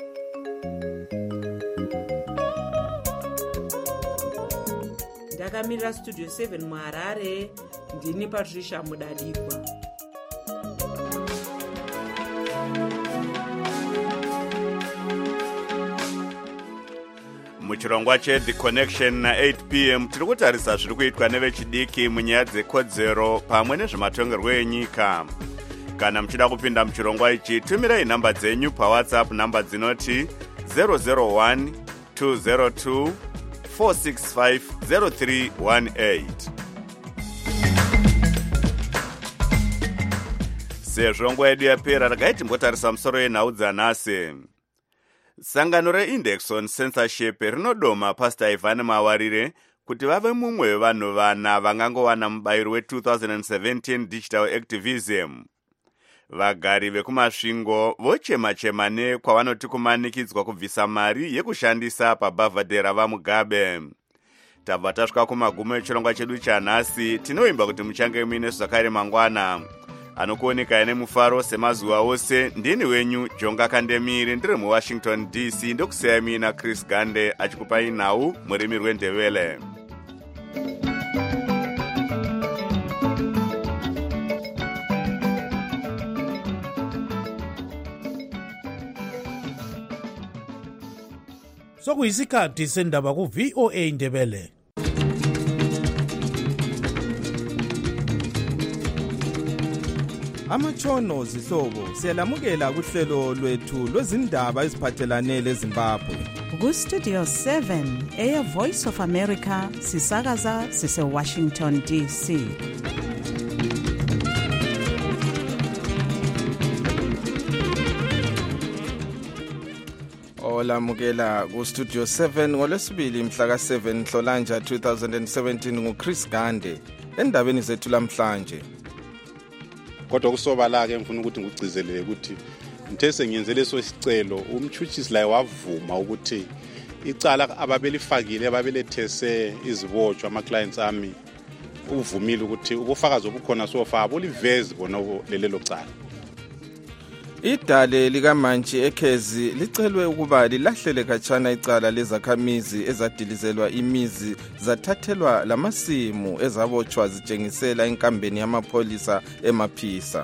Ndakamirira Studio seven muHarare, ndini Patricia Mudadikwa. muchirongwa cheThe Connection na eight p m tiri kutarisa zviri kuitwa nevechidiki munyaya dzekodzero pamwe nezvematongerwo enyika. Kana muchida kupinda muchirongwa ichi, tumirai nhamba dzenyu pawhatsapp, nhamba dzinoti zero zero one two zero two four six five zero three one eight. Sezvo nguva yedu yapera, regai timbotarisa musoro yenhau dzanhasi. Sangano reIndex on Censorship rinodoma Pastor Ivan Mawarire kuti vave mumwe wevanhu vana vangangowana mubayiro we two thousand seventeen Digital Activism. Vagari vekumasvingo vochema-chema nekwavanoti kumanikidzwa kubvisa mari yekushandisa pabhavhadhera vaMugabe. Tabva tasvika kumagumo echirongwa chedu chanhasi. Tinoimba kuti muchange muine zvakare mangwana. Anokuoneka ine mufaro semazuva ose. Ndini wenyu Jonga Kandemiri, ndiri muWashington D C, ndokusiyai mina Chris Gande achikupai nhau murimi rweNdebele. sokuyisikhathi sendaba ku V O A Ndebele. amatshono zihlobo siyalamukela kuhlelo lwethu lwezindaba eziphathelane leZimbabwe. Ku-Studio seven eya Voice of America sisakaza sise-Washington D C. Olamukela ku-Studio seven ngolwesibili mhla ka seven Nhlolanja two thousand seventeen nguChris Gande endabeni zethu lamhlanje. Kodwa kusobala ke ngifuna ukuthi ngigcizelele ukuthi ngithe sengiyenze leso sicelo umthuthisi la wavuma ukuthi icala ababelifakile ababelethese izibotshwa ama clients ami uvumile ukuthi ubufakazi obukhona sofa buliveze bona lelelo cala. Idale likaMantshi eKhezi licelwe ukuba lilahlele khatshana icala lezakhamizi ezadilizelwa imizi zathathelwa lamasimu ezabotshwa zitshengisela enkambeni yamapholisa emaphisa.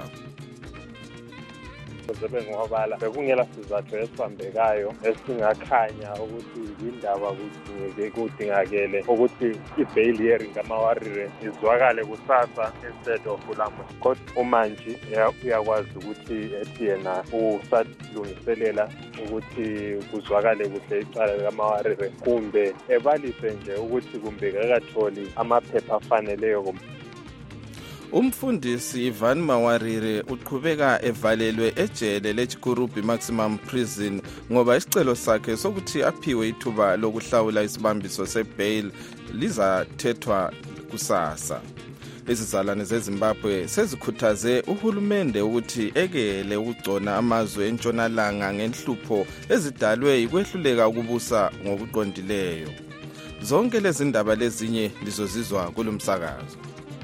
Ngobala bekungela sizathu esibambekayo esingakhanya ukuthi indaba ukuthi kudingakele ukuthi ibail hearing kamawarire izwakale kusasa instead of ulamuhla. Kodwa uMantshi uyakwazi ukuthi ethi yena usalungiselela ukuthi kuzwakale kuhle icala lamawarire kumbe ebalise nje ukuthi kumbe akatholi amaphepha afaneleyo. Umfundisi Ivan Mawarire uqhubeka evalelwe ejele leChikurubi Maximum Prison ngoba isicelo sakhe sokuthi aphiwe ithuba lokuhlawula isibambiso sebail lizathethwa kusasa. Izizalwane zeZimbabwe sezikhuthaze uhulumende ukuthi ekele ukugcona amazwe entshonalanga ngenhlupho ezidalwe ikwehluleka ukubusa ngokuqondileyo. Zonke lezi ndaba lezinye lizozizwa kulomsakazo.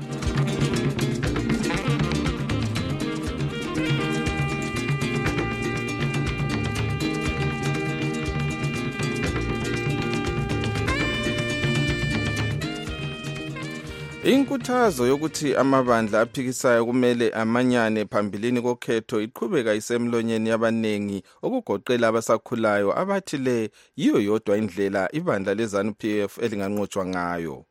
Inkuthazo yokuthi amabandla aphikisayo kumele amanyane phambilini kokhetho iqhubeka isemlonyeni yabanengi okugoqela abasakhulayo abathi le yiyo yodwa indlela ibandla leZANU P F elinganqotshwa ngayo.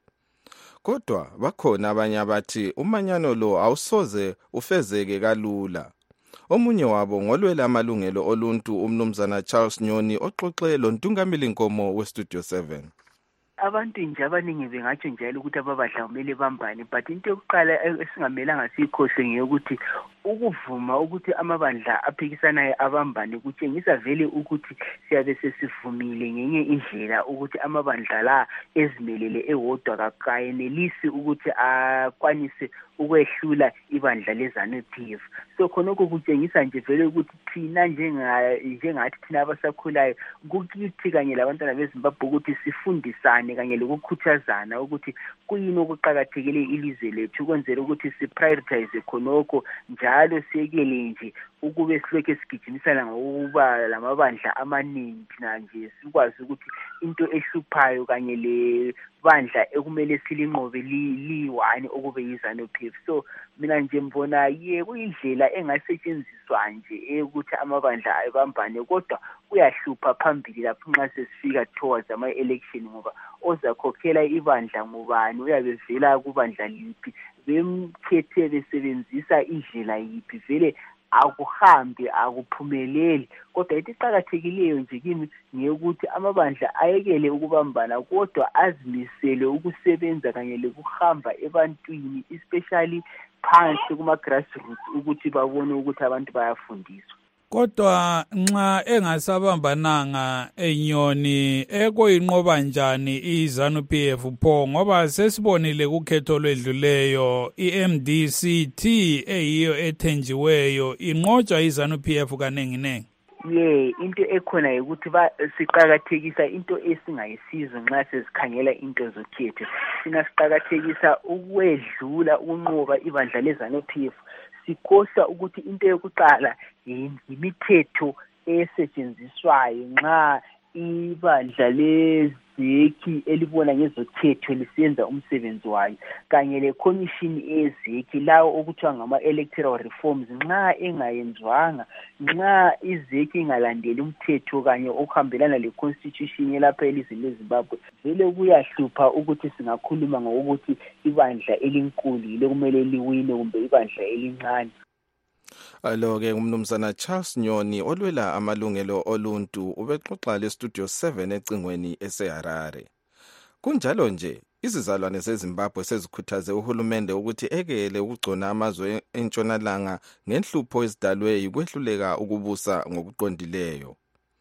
Kodwa bakhona abanye abathi umanyano lo awusoze ufezeke kalula. Omunye wabo ngolwela amalungelo oluntu umnumzana Charles Nyoni oxoxe lo Ntungamili Nkomo we-Studio seven. Abantu nje abaningi bengatsho njalo ukuthi ababadla kumele bambane, but into yokuqala esingamelanga siyikhohle ngeyokuthi ukuvuma ukuthi amabandla aphikisanayo abambane kutshengisa vele ukuthi siyabe sesivumile ngenye indlela ukuthi amabandla la ezimelele ewodwa kakayenelisi ukuthi akwanise ukwehlula ibandla leZANU P F. So khonokho kutshengisa nje vele ukuthi thina njengathi thina abasakhulayo kukithi kanye labantwana beZimbabwe ukuthi sifundisane kanye lokukhuthazana ukuthi kuyini okuqakathekile ilizwe lethu ukwenzela ukuthi siprioritize khonokho njalo siyekele nje ukube silokhe sigijimisana ngokuba lamabandla amaningi thina nje sikwazi ukuthi into ehluphayo kanye le bandla ekumele silinqobe liyi-one okube yiZANU P F. So mina nje mbona ye kuyindlela engasetshenziswa nje ukuthi amabandla ayibambane, kodwa kuyahlupha phambili lapho nxa sesifika towards ama-election ngoba ozakhokhela ibandla ngubani uyabe vela kubandla liphi, bemkhethe besebenzisa indlela yiphi, vele akuhambi akuphumeleli. Kodwa into eqakathekileyo nje kimi ngeyokuthi amabandla ayekele ukubambana kodwa azimisele ukusebenza kanye lokuhamba ebantwini especially phansi kuma-grassroots ukuthi babone ukuthi abantu bayafundiswa. Kodwa nxa engasabambananga enyoni ekoyinqoba njani iZANU P F pho ngoba sesibonile kukhetho lwedluleyo i-M D C T eyiyo ethenjiweyo inqotshwa iZANU P F kanenginengi. Ye into ekhona ukuthi siqakathekisa into esingayisizo nxa sesikhangela into zokhetho. Sina siqakathekisa ukwedlula ukunqoba ibandla leZANU P F. Sikhohlwa ukuthi into yokuqala yimithetho esetshenziswayo nxa ibandla lezekhi elibona ngezokhetho lisenza umsebenzi wayo kanye le-commission ezekhi lawo okuthiwa ngama-electoral reforms nxa engayenzwanga, nxa izekhi ingalandeli umthetho kanye okuhambelana le-constitution yelapha elizweni leZimbabwe, vele kuyahlupha ukuthi singakhuluma ngokuthi ibandla elinkulu yilo kumele liwine kumbe ibandla elincane. Alo-ke umnumzana Charles Nyoni olwela amalungelo oluntu ubexoxa le Studio seven ecingweni eseHarare. Kunjalo nje izizalwane zeZimbabwe sezikhuthaze uhulumende ukuthi ekele ukugcona amazwe entshonalanga ngenhlupho ezidalwe yikwehluleka ukubusa ngokuqondileyo.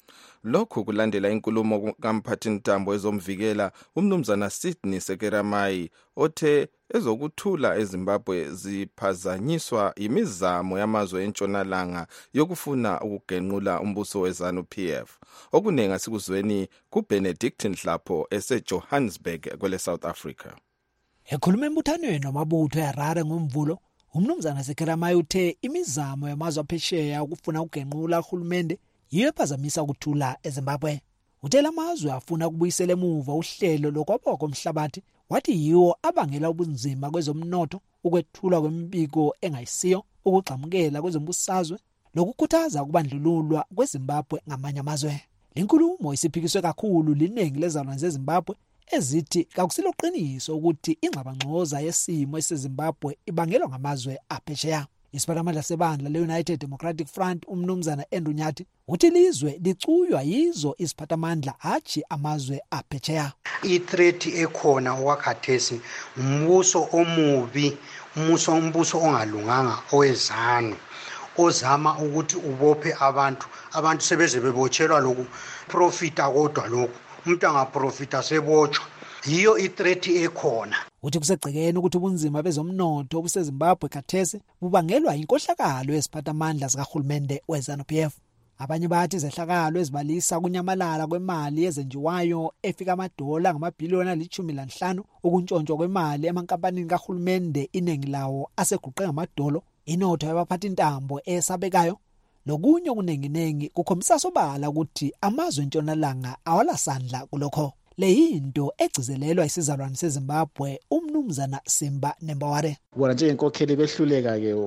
Lokhu kulandela inkulumo kamphathintambo ezomvikela umnumzana Sydney Sekeramai othe ezokuthula eZimbabwe ziphazanyiswa imizamo yamazwe entshonalanga yokufuna ukugenqula umbuso weZanu P F. Okunenga sikuzweni kuBenedict Nhlapho eseJohannesburg kwele South Africa. Ekhuluma embuthanweni wamabutho eHarare ngomvulo, umnumzana Sekeramai uthe imizamo yamazwe aphesheya ukufuna ukugenqula uhulumende yiyo ephazamisa ukuthula eZimbabwe. Uthe lamazwe afuna ukubuyisela emuva uhlelo lokwabokwa komhlabathi, wathi yiwo abangela ubunzima kwezomnotho, ukwethulwa kwemibiko engayisiyo, ukugxamukela kwezombusazwe lokukhuthaza ukubandlululwa kweZimbabwe ngamanye amazwe. Lenkulumo isiphikiswe kakhulu liningi lezalwane zeZimbabwe ezithi kakusiloqiniso ukuthi ingxabangxoza yesimo eseZimbabwe ibangelwa ngamazwe aphesheya. Isiphatamandla sebandla le-United Democratic Front umnumzana Andrew Nyathi uthi lizwe licuywa yizo isiphatamandla hatshi amazwe aphesheya. I-threat ekhona okwakhathesi umbuso omubi, umbuso umbuso ongalunganga owezanu ozama ukuthi ubophe abantu abantu sebeze bebotshelwa lokhu profita kodwa lokhu umuntu angaprofita sebotshwa. Yiyo i-threat ekhona. Uthi kusegcekeni ukuthi ubunzima bezomnotho obuseZimbabwe khathesi bubangelwa inkohlakalo yesiphatamandla zikahulumende weZanu P F. Abanye bathi izehlakalo ezibalisa kunyamalala kwemali ezenjiwayo efika amadola ngamabhiliyoni alishumi lanhlanu, ukuntshontshwa kwemali emankampanini kahulumende iningi lawo aseguqe ngamadolo, inotho yabaphathintambo esabekayo, lokunye okunenginengi kukhombisa sobala ukuthi amazwe entshonalanga awalasandla kulokho. Le yinto egcizelelwa isizalwane seZimbabwe umnumzana Simba Nembaware. Bona nje inkokheli behluleka ke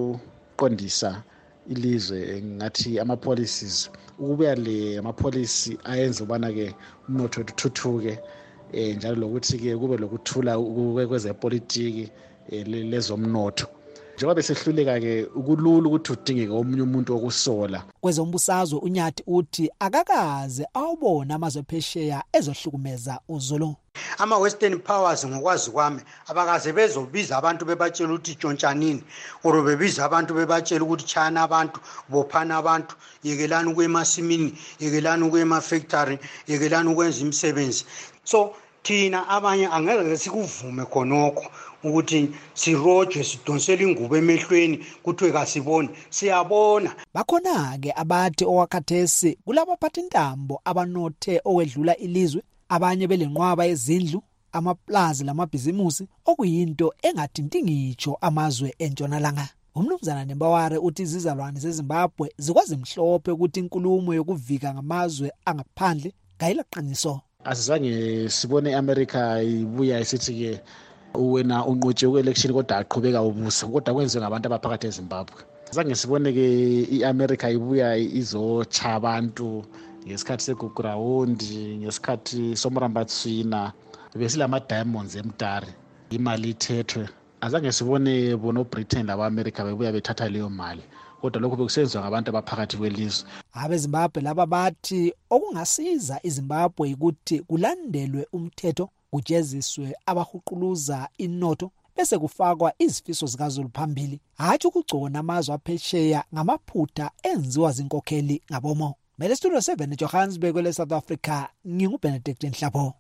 ukuqondisa ilizwe ngathi ama policies ukubuya le ama policy ayenza ubana ke umnotho uthuthuke eh njalo lokuthi ke kube lokuthula kwezepolitiki lezomnotho. Njengoba besehluleka ke ukulula ukuthi udingeke omunye umuntu okusola. Kwezombusazwe uNyathi uthi akakaze awubona amazwe phesheya ezohlukumeza uZulu. Ama western powers ngokwazi kwami abakaze bezobiza abantu bebatshela ukuthi tshontshanini or bebiza abantu bebatshela ukuthi chana abantu bophana abantu yekelana ukuyemasimini yekelana ukuyema factory yekelana ukwenza imisebenzi. So thina abanye angeke sikuvume khonokho ukuthi siroje sidonsela ingubo emehlweni kuthiwe kasiboni siyabona. Bakhona ke abathi owakhathesi kulabo phathintambo abanothe okwedlula ilizwe, abanye belenqwaba ezindlu, amaplazi lamabhizimusi okuyinto engathinti ngitsho amazwe entshonalanga. Umnumzana Nembaware uthi izizalwane zeZimbabwe zikwazi mhlophe ukuthi inkulumo yokuvika ngamazwe angaphandle kayilaqiniso. Asizange sibone America ibuya isithi ke wena unqotshe ku-election kodwa aqhubeka ubusa kodwa kwenziwe ngabantu abaphakathi eZimbabwe. Azange sibone ke i-America ibuya izotsha abantu ngesikhathi segugurawundi ngesikhathi somrambatswina besilama diamonds emtari imali ithethwe. Azange sibone bono Britain laba-America bebuya bethatha leyo mali kodwa lokho bekusenziwa ngabantu abaphakathi kwelizwe. AbeZimbabwe laba bathi okungasiza iZimbabwe ukuthi kulandelwe umthetho, kujeziswe abahuquluza inotho bese kufakwa izifiso zikaZulu phambili, hatshi ukugcona amazwe aphesheya ngamaphutha enziwa zinkokheli ngabomo. Mele Studio seven eJohannesburg kwele South Africa, nginguBenedict Nhlapho.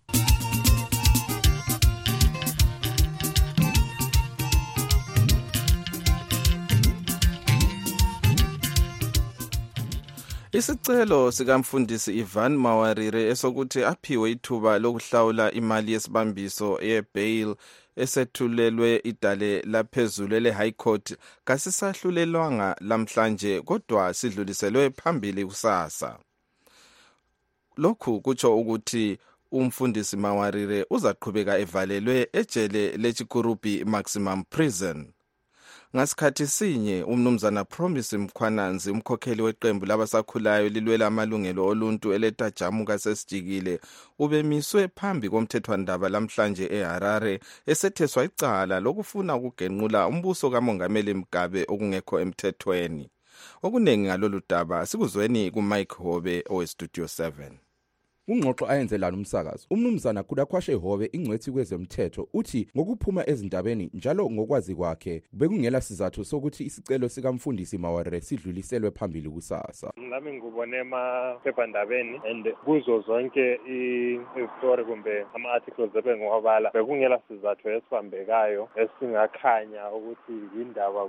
Isicelo sikamfundisi Ivan Mawarire esokuthi aphiwe ithuba lokuhlawula imali yesibambiso yebail esethulelwe idale laphezulu le-High Court kasisahlulelwanga lamhlanje kodwa sidluliselwe phambili kusasa. Lokhu kutsho ukuthi umfundisi Mawarire uzaqhubeka evalelwe ejele leChikurupi Maximum Prison. Ngasikhathi sinye umnumzana Promise Mkhwananzi umkhokheli weqembu labasakhulayo lilwela amalungelo oluntu eletajamuka sesijikile ubemiswe phambi komthethwandaba lamhlanje eHarare esetheswa icala lokufuna ukugenqula umbuso kaMongameli Mugabe okungekho emthethweni. Okuningi ngalolu daba sikuzweni kuMike Hobe oweStudio seven. Ungxoxo ayenzelana umsakazo umnumzana Kudakwashe Hobe ingcwethi kwezomthetho uthi ngokuphuma ezindabeni njalo ngokwazi kwakhe bekungela sizathu sokuthi isicelo sikaMfundisi Mawarire sidluliselwe phambili kusasa. Nami ngubone emaphephandabeni and kuzo zonke i-story kumbe ama-articles ebengwabala bekungela sizathu esibambekayo esingakhanya ukuthi indaba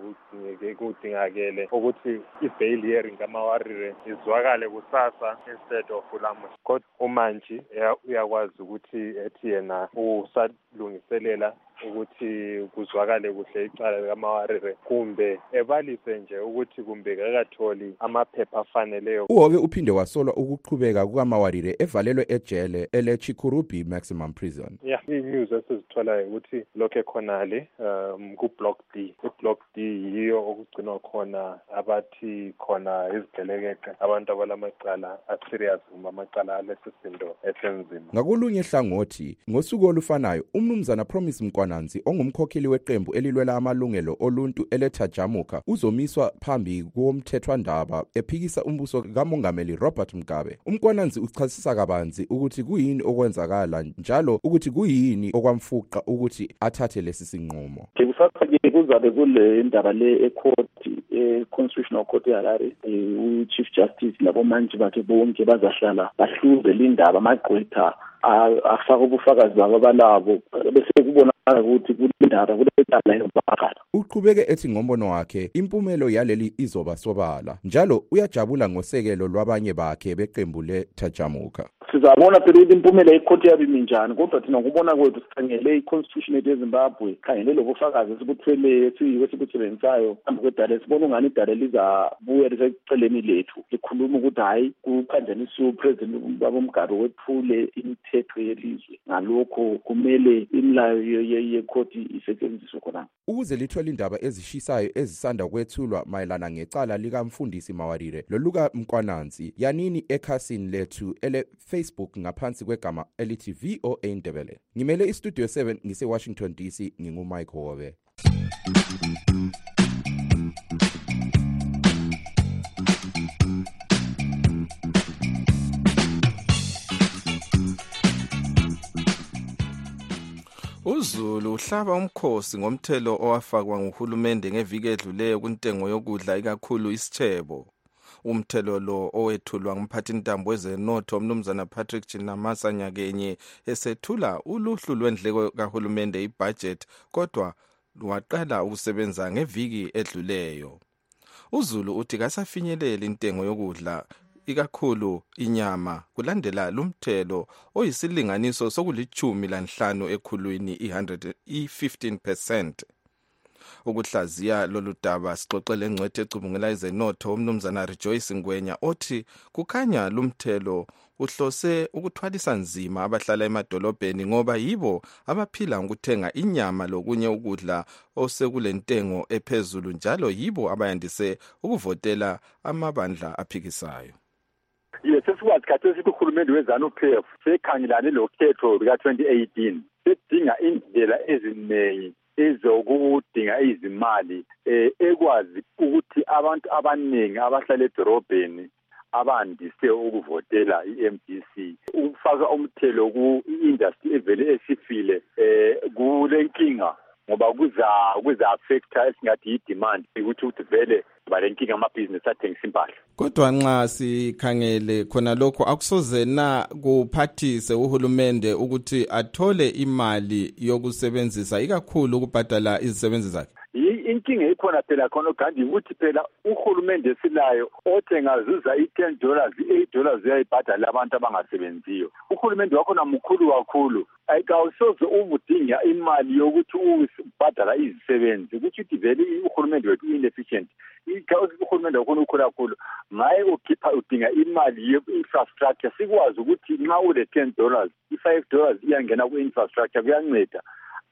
kudingakele ukuthi i-bail hearing kaMawarire izwakale kusasa instead of lamuhla. Umanji uyakwazi ukuthi ethi yena usalungiselela ukuthi kuzwakale kuhle icala likaMawarire kumbe ebalise nje ukuthi kumbe akatholi amaphepha afaneleyo. Uhobe uphinde wasolwa ukuqhubeka kukaMawarire evalelwe ejele eleChikurubi Maximum Prison. Yeah, i-news esizitholayo ukuthi lokho ekhonale um ku-block D. I-block D yiyo okugcinwa khona abathi khona izigelekeqe abantu abalamacala a-serious kumbe amacala alesisindo esenzima. Ngakolunye hlangothi ngosuku olufanayo umnumzana Promise Mkhwananzi ongumkhokheli weqembu elilwela amalungelo oluntu eletajamuka uzomiswa phambi komthethwandaba ephikisa umbuso kaMongameli Robert Mugabe. Umkhwananzi uchasisa kabanzi ukuthi kuyini okwenzakala njalo ukuthi kuyini okwamfuqa ukuthi athathe lesi sinqumo. Kusasa kuzabe kule indaba le ecourt e-Constitutional Court eHarare u-Chief Justice labo manje bakhe bonke bazahlala bahluze lindaba amagqwetha afaka ubufakazi babo balabo bese kubonakala ukuthi kulindaba kulendaba yobakala. Uqhubeke ethi ngombono wakhe impumelo yaleli izoba sobala njalo uyajabula ngosekelo lwabanye bakhe beqembu letajamuka. Sizabona phela impumela ecourt yabi njani kodwa thina ngubona kwethu sikhangele i-constitution yeZimbabwe khangele lokufakazi esikuthwele esiyiwe sikusebenzayo phambi kwedala sibona ungani idala lizabuya liseceleni lethu likhuluma ukuthi hayi kukanjanisa upresident Baba Mugabe wephule imithetho yelizwe ngalokho kumele imilayo yecourt isetshenziswe khona. Ukuze lithole indaba ezishisayo ezisanda kwethulwa mayelana ngecala likaMfundisi Mawarire loluka Mkhwananzi yanini ekhasini lethu ele Facebook ngaphansi kwegama elithi V O A Ndebele. Ngimele iStudio seven ngise Washington D C ngingumike Hobe. uZulu uhlaba umkhosi ngomthelo owafakwa nguhulumende ngeviki edluleyo kuntengo yokudla ikakhulu isithebo. Umthelo lo owethulwa ngumphathintambo wezenotho umnumzana Patrick Chinamasa nyakenye esethula uluhlu lwendleko kahulumende ibudget kodwa waqala ukusebenza ngeviki edluleyo. uZulu uthi kasafinyelela intengo yokudla ikakhulu inyama kulandela lumthelo oyisilinganiso sokulichumi lanhlanu ekhulwini i-fifteen percent. Ukuhlaziya lolu daba sixoxele ngcwethe ecubungela izenotho umnumzana Rejoice Ngwenya othi kukhanya lumthelo uhlose ukuthwalisa nzima abahlala emadolobheni ngoba yibo abaphila ngokuthenga inyama lokunye ukudla osekulentengo ephezulu njalo yibo abayandise ukuvotela amabandla aphikisayo. Yes, sesikwazi khathi esithi uhulumende weZANU-P F sekhangelane lokhetho lika twenty eighteen sedinga indlela eziningi ezokudinga izimali eh ekwazi ukuthi abantu abaningi abahlala edorobheni abandise ukuvotela i-M D C ukufaka umthelo ku-industry evele esifile eh kule nkinga ngoba kuza kuza affecta esingathi i-demand ukuthi ukuthi vele balenkinga ama-business athengisa impahla. Kodwa nxa sikhangele khona lokho akusoze na kuphathise uhulumende ukuthi athole imali yokusebenzisa ikakhulu ukubhadala izisebenzi zakhe. Inkinga ikhona phela khona uGandhi ukuthi phela uhulumende esilayo othengazuza i-ten dollars i-eight dollars uyayibhadala abantu abangasebenziyo. Uhulumende wakhona mkhulu kakhulu ayikawusoze ubudinga imali yokuthi ubhadala izisebenzi ukuthi uthi vele uhulumende wethu inefficient. Uhulumende wakhona ukhulu kakhulu ngaye ukhipha udinga imali ye-infrastructure sikwazi ukuthi nxa ule ten dollars i-five dollars iyangena ku-infrastructure kuyanceda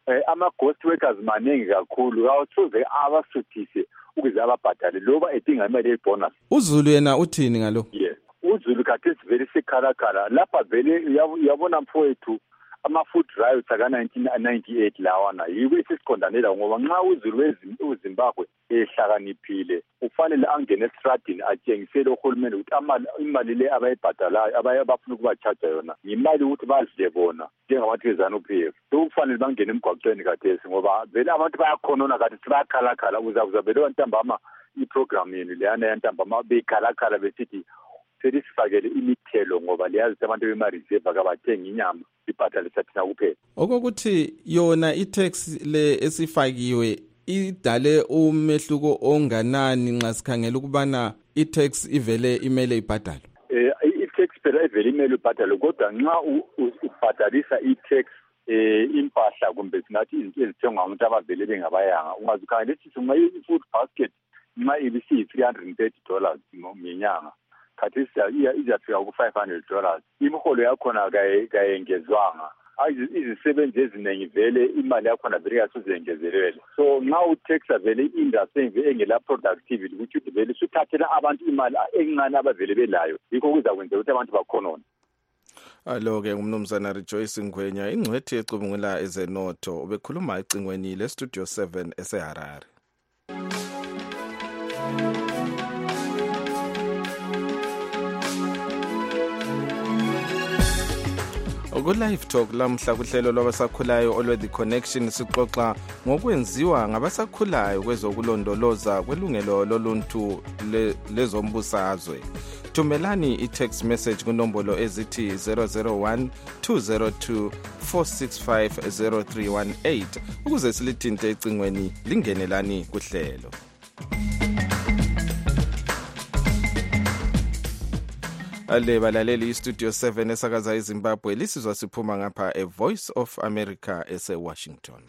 eh, ama-ghost workers maningi kakhulu awusoze abasuthise ukuze ababhadale loba edinga imali yebonus. uZulu yena uthini ngalo? Yes, uZulu khathesi vele sikhalakhala lapha vele uyabona mfowethu ama-food riots aka-nineteen ninety-eight lawana yiwo esisiqondanela ngoba nxa uZulu weZimbabwe ehlakaniphile ufanele angene esitradini atshengisele uhulumende ukuthi imali le abayibhadalayo abafuna ukubatshaja yona yimali ukuthi badle bona njengabantu beZANU P F. Sokufanele bangene emgwaqweni kathesi ngoba vele abantu bayakhonona kathesi bayakhalakhala uzakuza vele wantambama iprogram yenu leyana yantambama beyikhalakhala besithi selisifakele imithelo ngoba liyazi ukuthi abantu bemareserve akabathengi inyama ibhatalisa thina kuphela. Okokuthi yona i-tax le esifakiwe idale umehluko onganani nxa sikhangela ukubana i-tax ivele imele ibhadalwe? Eh i-tax phela ivele imele ibhadalwe kodwa nxa ubhadalisa i-tax eh impahla kumbe singathi izinto ezithengwa ngabantu abavele bengabayanga ungazi ukhangela ukuthi uma i-food basket nxa ibisi three hundred thirty dollars ngenyanga khathesi izafika ku-five hundred dollars imiholo yakhona kayengezwanga izisebenzi eziningi vele imali yakhona vele yasuzengezelele so nxa utaxa vele i-industry engela productivity ukuthi uthi vele suthathela abantu imali encane abavele belayo yikho kuzakwenza ukuthi abantu bakhonona. Alo-ke ngumnumzana Rejoice Ngwenya ingcwethi ecubungula ezenotho ubekhuluma ecingweni le-Studio seven eseHarare. Ku-Live Talk lamhla kuhlelo lwabasakhulayo olwe The Connection sixoxa ngokwenziwa ngabasakhulayo kwezokulondoloza kwelungelo loluntu lezombusazwe. Thumelani i-text message kunombolo ezithi zero zero one two zero two four six five zero three one eight ukuze silithinte ecingweni lingenelani kuhlelo. Ale balaleli iStudio seven esakaza eZimbabwe lisizwa siphuma ngapha e Voice of America ese Washington.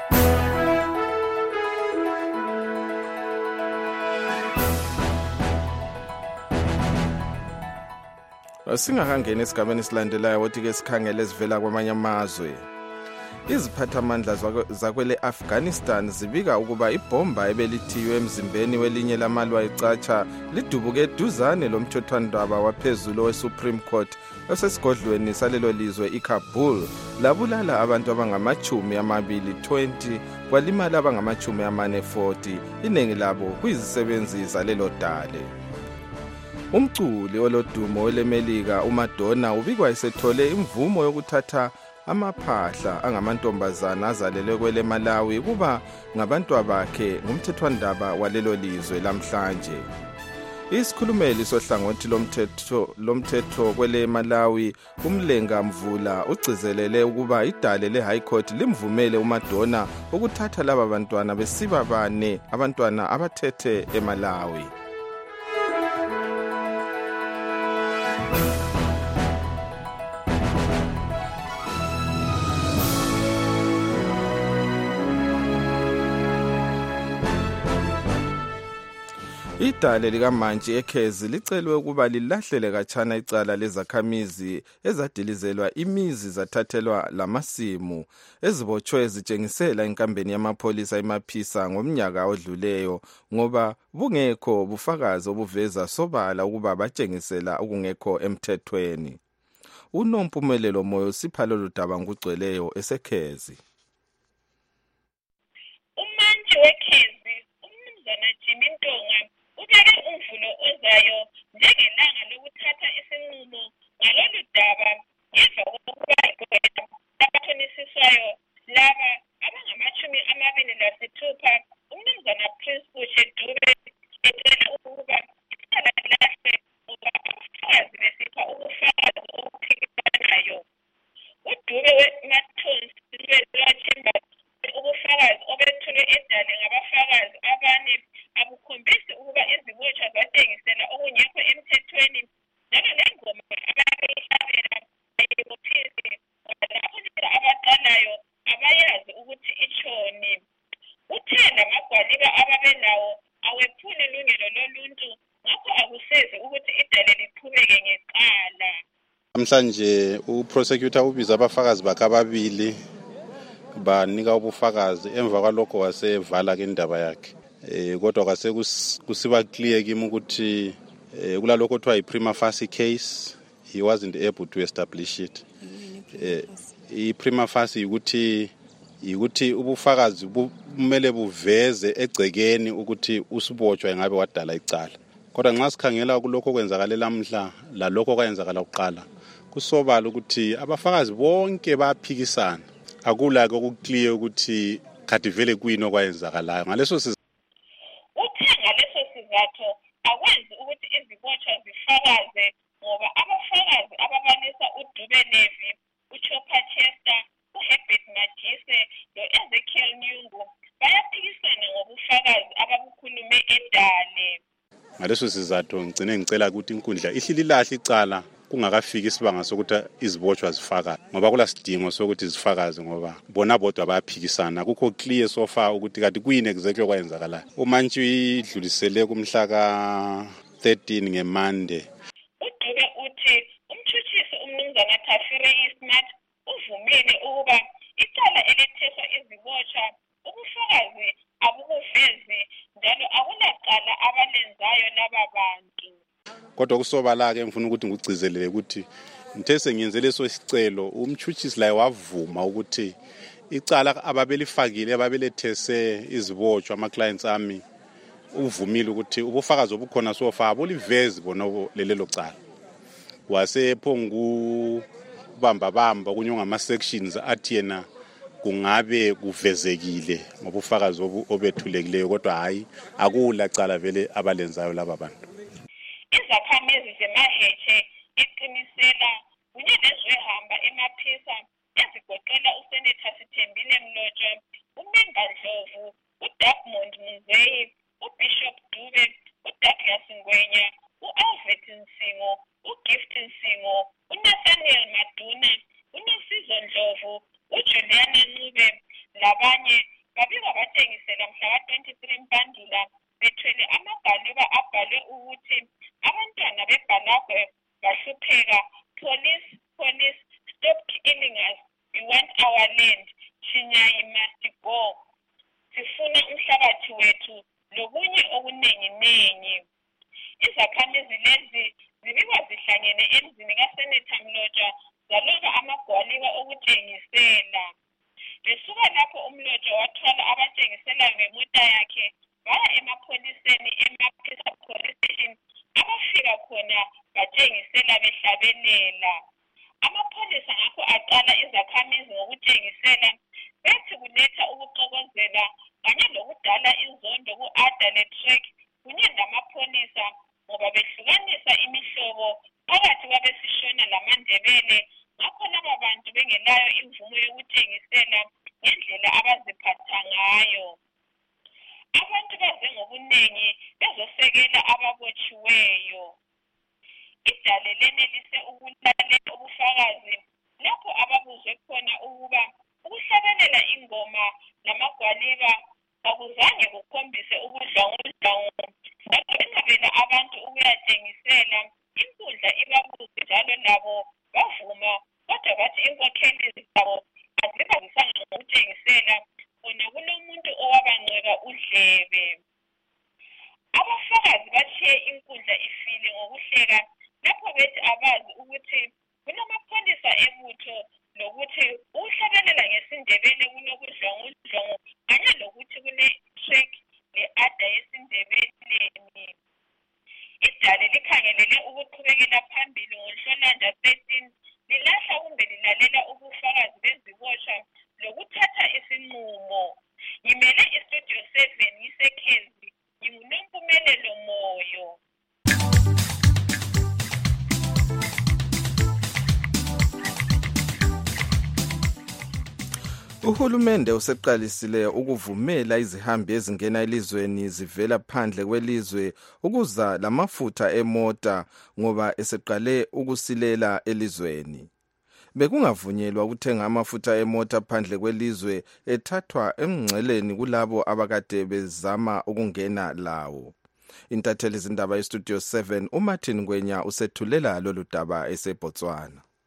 Singakangena esigabeni esilandelayo wothi ke sikhangele sivela kwamanye amazwe. Iziphathamandla zakwele Afghanistan zibika ukuba ibhomba ebelithiwe emzimbeni welinye lamalwa ecatsha lidubuke duzane lomthethwandaba waphezulu weSupreme Court osesigodlweni salelo lizwe iKabul labulala abantu abangamachumi amabili twenty kwalimala abangamachumi amane forty iningi labo kuyizisebenzi zalelo dale. Umculi olodumo welemelika uMadonna ubikwa esethole imvumo yokuthatha amaphahla angamantombazana azalelwe kwele Malawi kuba ngabantu abakhe ngumthethwandaba walelo lizwe lamhlanje. Isikhulumeli sohlangothi lomthetho lomthetho kwele Malawi umlenga Mvula ugcizelele ukuba idale leHigh Court limvumele uMadonna ukuthatha laba bantwana besiba bane abantwana abathethe eMalawi. Idale likaMantshi eKhezi licelwe ukuba lilahlele kachana icala lezakhamizi ezadilizelwa imizi zathathelwa lamasimu ezibotshwe zitshengisela inkambeni yamapholisa eMaphisa ngomnyaka odluleyo ngoba bungekho bufakazi obuveza sobala ukuba batshengisela okungekho emthethweni. Unompumelelo moyo siphalo ludaba ngugcweleyo eseKhezi. uMantshi weKhezi umnumzana Jimmy Ntonga ubeke umvulo ozayo njengelanga lokuthatha isinqumo ngalolu daba ngemva kokuba igqwetha labathonisiswayo laba abangamachumi amabili lasithupha umnumzana Prince Buche Dube etshela ukuba icala lilahlwe ngoba abafakazi besipha ubufakazi obuphikisanayo. uDube weMathonsi lwathemba ubufakazi obethulwe edale ngabafakazi abane abukhombisi ukuba izibotshwa zatengisela okungekho emthethweni njalo lengoma abayihlabela ayibophisi lapho abaqalayo abayazi ukuthi itshoni. Uthe lamagwaliba ababelawo awephuli ilungelo loluntu ngakho akusezi ukuthi idale liqhubeke ngecala. Namhlanje uprosecutor ubiza abafakazi bakhe ababili banika ubufakazi emva kwalokho wasevala ke indaba yakhe. Eh kodwa kwase kusiba clear kimi ukuthi kulalokho kuthiwa i-prima facie case, he wasn't able to establish it. Eh i-prima facie ukuthi ukuthi ubufakazi kumele buveze egcekeni ukuthi usibotshwa engabe wadala icala. Kodwa nxa sikhangela kulokho kwenzakala lamhla la lokho kwenzakala uqala kusobala ukuthi abafakazi bonke baphikisana. Akula ke ukuclear ukuthi khathi vele kuyini okwenzakalayo ngaleso sizathu. Uthe ngaleso sizathu akwenzi ukuthi izibotshwa zifakaze ngoba abafakazi ababalisa uDube Levi, uChopper Chester, uHerbert Majise lo-Ezekiel Nyungu bayaphikisana ngobufakazi ababukhulume edale. Ngaleso sizathu ngicine ngicela ukuthi inkundla ihlililahle icala kungakafiki isibanga sokuthi izibotshwa zifaka ngoba kula sidingo sokuthi zifakaze ngoba bona bodwa bayaphikisana. Kukho clear so far ukuthi kade kuyini exactly okwenzakala. uMantshi idlulisele kumhla ka thirteen ngeMonday. uDube uthi umthuthisi umnumzana Tafire Ismat uvumile ukuba icala elithethwa izibotshwa ubufakazi abukuvezi njalo akunacala abalenzayo laba bantu. Kodwa kusobala ke ngifuna ukuthi ngigcizelele ukuthi ngithe sengiyenze leso sicelo umthuthisi laye wavuma ukuthi icala ababelifakile ababelethese izibotshwa ama clients ami uvumile ukuthi ubufakazi obukhona sofa bolivezi bona lelelo cala. Wasephongu bamba bamba kunyonga ama sections athi yena kungabe kuvezekile ngobufakazi obethulekileyo kodwa hayi akula cala vele abalenzayo laba bantu. Izakhamizi zemaheche iqinisela kunye nezwehamba emaphisa ezigoqela uSenator Sithembile Mlotshwa, uMenga Dlovu, uDagmond Muzeyi, uBishop Dube, uDouglas Ngwenya, uAlfred Nsingo, uGift Nsingo, uNathaniel Maduna, uNosizo Ndlovu, uJuliana Ncube labanye babika batshengisela mhla ka twenty-three Mpandula bethwele amagwaliba abhalwe ukuthi abantwana beBhalagwe bahlupheka. Police, police, stop killing us. We want our land. Chinyayi must go. Sifuna umhlabathi wethu lokunye okuningi ningi. Izakhamizi lezi zibikwa zihlangene emzini kaSenator Mlotshwa zaloba amagwaliba okutshengisela. Besuka lapho uMlotshwa wathwala abatshengisela ngemota yakhe baya emapholiseni emaphisa police station abafika khona batshengisela behlabelela. Amapholisa ngakho aqala izakhamizi ngokutshengisela bethi kuletha ukuxokozela kanye lokudala inzondo ku-Ada le-Track kunye namapholisa ngoba behlukanisa imihlobo phakathi kwabesishona lamaNdebele ngakho laba bantu bengelayo imvumo yokutshengisela ngendlela abaziphatha ngayo. Abantu baze ngobuningi bezosekela ababotshiweyo. Idale lenelise ukulalela ubufakazi lapho ababuzwe khona ukuba ukuhlabelela ingoma namagwaliba akuzange kukhombise ubudlwangudlwangu. Lapho bengabela abantu ukuyatshengisela inkundla ibabuze njalo nabo bavuma kodwa bathi inkokheli zabo azibazisanga ngokutshengisela khona kulomuntu owabancweka udlebe. Abafakazi bashiye inkundla ifile ngokuhleka lapho bethi abazi ukuthi kunamapholisa ebutho lokuthi ukuhlabelela ngesindebele kunokudlwangudlwangu kanye lokuthi kune-track le-Ada yesindebeleni. Idale likhangelele ukuqhubekela phambili ngoNhlolanja thirteen lilahla kumbe lilalela ubufakazi bezibotshwa lokuthatha isinqumo. Ngimele istudio seven ngisekhezi nginguNompumelelo Moyo. Uhulumende useqalisile ukuvumela izihambi ezingena elizweni zivela phandle kwelizwe ukuza lamafutha emota ngoba eseqale ukusilela elizweni. Bekungavunyelwa ukuthenga amafutha emota phandle kwelizwe ethathwa emngceleni kulabo abakade bezama ukungena lawo. Intatheli izindaba yestudio seven uMartin Ngwenya usethulela lolu daba eseBotswana.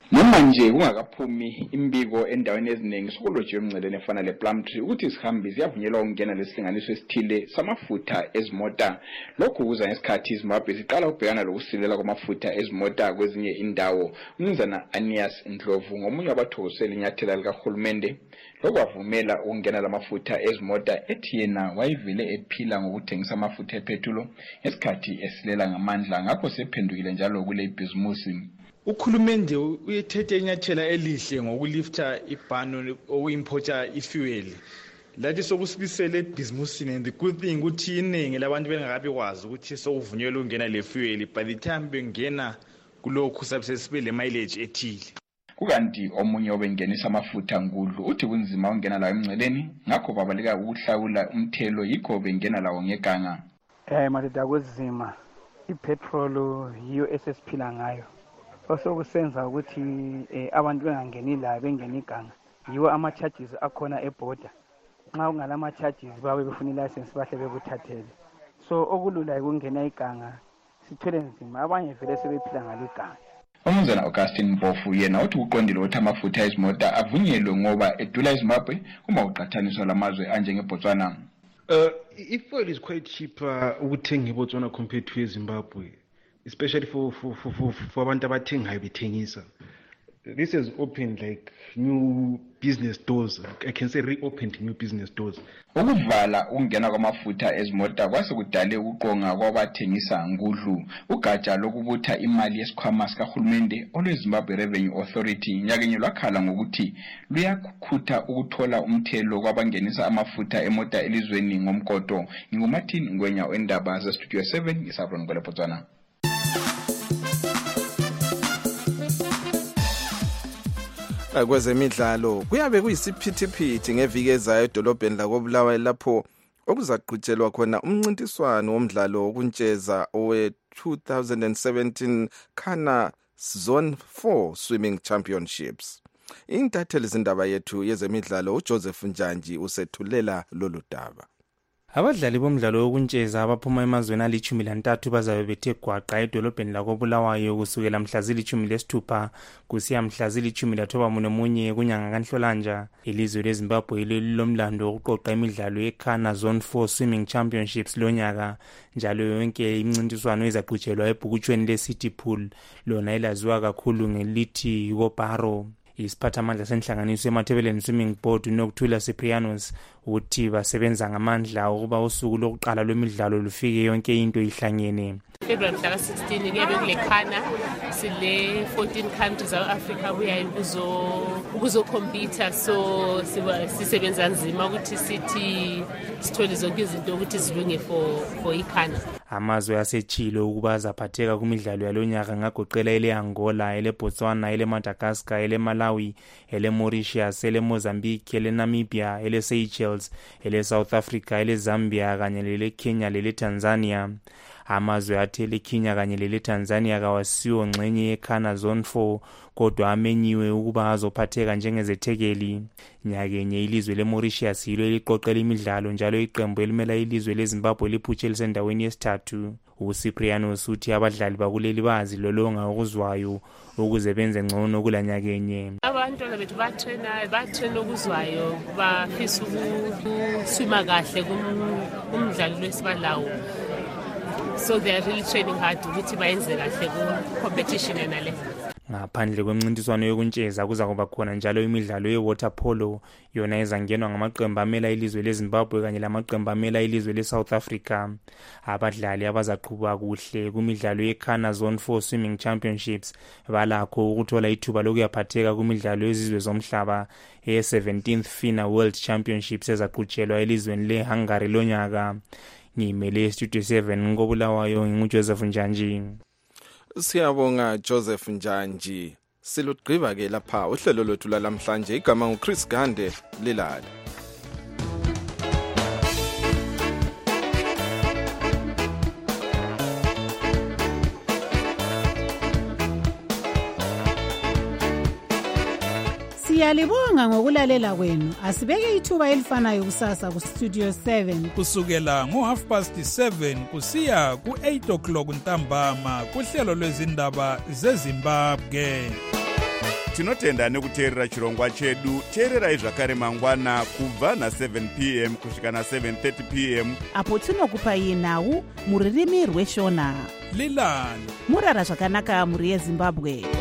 Noma nje kungakaphumi imbiko endaweni eziningi sokulotshwe emngceleni efana lePlumtree ukuthi isihambi ziyavunyelwa ukungena lesilinganiso esithile samafutha ezimota. Lokhu kuza ngesikhathi iZimbabwe siqala ukubhekana lokusilela kwamafutha ezimota kwezinye indawo. Umnumzana Anias Ndlovu ngomunye wabathokosela inyathela likahulumende lokwavumela ukungena lamafutha ezimota ethi yena wayivele ephila ngokuthengisa amafutha epetrol ngesikhathi esilela ngamandla ngakho sephendukile njalo kule ibhizimusi. Ukhulumende uyethethe inyathela elihle ngokulifta ibhano okuimporta ifuel. Lathi sokusibisele ebhizimusini, and the good thing ukuthi iningi labantu bengakabi kwazi ukuthi sokuvunyelwa ukungena le fuel by the time bengena kulokhu sabesesibe le mileage ethile. Kukanti omunye obengenisa amafutha ngudlu uthi kunzima ukungena lawo emngceleni ngakho babaleka ukuhlawula umthelo yikho bengena lawo ngeganga. Eh madida kwezima ipetrol yiyo esesiphila ngayo. Osokusenza ukuthi abantu bengangeni la bengena iganga yiwo ama charges akhona eborder. Nxa ungala ama charges babe befuna license bahle bekuthathele. So okulula ukungena iganga sithwele nzima abanye vele sebephila ngaliganga. Umnumzana Augustine Mpofu yena uthi uqondile ukuthi amafutha ezimota avunyelwe ngoba edula eZimbabwe uma uqhathaniswa lamazwe anjengeBotswana. Uh i-fuel is quite cheaper ukuthenga eBotswana compared to eZimbabwe, especially for for for for, for abantu abathengayo bethengisa. This has opened like new business doors. I can say reopened new business doors. Ukuvala ukungena kwamafutha ezimota kwase kudale ukuqonga kwabathengisa ngudlu. Ugatsha lokubutha imali yesikhwama sikahulumende olweZimbabwe Revenue Authority nyakenye lwakhala ngokuthi luyakhutha ukuthola umthelo kwabangenisa amafutha emota elizweni ngomkoto. NginguMartin Ngwenya wendaba ze Studio seven isabron kwelePotswana. Kwezemidlalo kuyabe kuyisiphithiphithi ngeviki ezayo edolobheni lakoBulawayo lapho okuzaqhutshelwa khona umncintiswano womdlalo wokuntsheza owe two thousand seventeen Kana Zone four Swimming Championships. Intatheli zindaba yethu yezemidlalo uJoseph Njanji usethulela lolu daba. Abadlali bomdlalo wokuntsheza abaphuma emazweni alithumi lantathu bazabe bethe gwaqa edolobheni lakoBulawayo kusukela mhla zilithumi lesithupha kusiya mhla zilithumi lathoba munye kunyanga kaNhlolanja. Ilizwe leZimbabwe lilomlando wokuqoqa imidlalo yeKana Zone four Swimming Championships lonyaka, njalo yonke imncintiswano ezaqhutshelwa ebhukutshweni leCity Pool lona elaziwa kakhulu ngelithi Yikoparo. Isiphathamandla senhlanganiso yeMathebeleni Swimming Board uNokuthula Cyprianus uthi basebenza ngamandla ukuba usuku lokuqala lwemidlalo lufike yonke into ihlangene. February mhla sixteen kuyabe kule Kana sile fourteen countries of Africa buya ukuzo ukuzocompete, so sisebenza nzima ukuthi sithi sithole zonke izinto ukuthi zilunge for for iKana. Amazwe asechilo ukuba azaphatheka kumidlalo yalonyaka ngagoqela ele Angola, ele Botswana, ele Madagascar, ele Malawi, ele Mauritius, ele Mozambique, ele Namibia, ele Seychelles, ele South Africa, ele Zambia kanye lele Kenya lele Tanzania. Amazwe athele Kenya kanye lele Tanzania kawasiwo ngxenye yeKana Zone four kodwa amenyiwe ukuba azophatheka njengezethekeli. Nyakenye ilizwe leMauritius yilo eliqoqela imidlalo njalo iqembu elimela ilizwe leZimbabwe liphutshe lisendaweni yesithathu. uCiprianus uthi abadlali bakuleli bazi lolonga okuzwayo ukuze benze ngcono kulanyakenye. Abantwana bethu batraina batraina okuzwayo bafisa ukuswima kahle kumdlalo lwesibalawo. So they are really training hard ukuthi bayenze kahle ku competition enale. Ngaphandle kwemncintiswano yokuntsheza kuza kuba khona njalo imidlalo yewater polo yona ezangenwa ngamaqembu amela ilizwe leZimbabwe kanye lamaqembu amela ilizwe leSouth Africa. Abadlali abazaqhuba kuhle kumidlalo yeKana Zone four Swimming Championships balakho ukuthola ithuba lokuyaphatheka kumidlalo yezizwe zomhlaba ye-seventeenth FINA World Championships ezaqhutshelwa elizweni leHungary lonyaka. Ngimele Studio seven ngoBulawayo nginguJoseph Njanji. Siyabonga Joseph Njanji. Silugqiba ke lapha uhlelo lwethu lamhlanje. Igama nguChris Gande Lilala. Siyalibonga ngokulalela kwenu. Asibeke ithuba elifanayo kusasa ku Studio seven kusukela ngo half past seven kusiya ku eight o'clock ntambama kuhlelo lwezindaba zeZimbabwe. tinotenda nekuteerera chirongwa chedu. teererai zvakare mangwana kubva na7 p m kusvika na7 thirty p m apo tinokupai nhau muririmi rweshona. lilani murara zvakanaka muri yezimbabwe.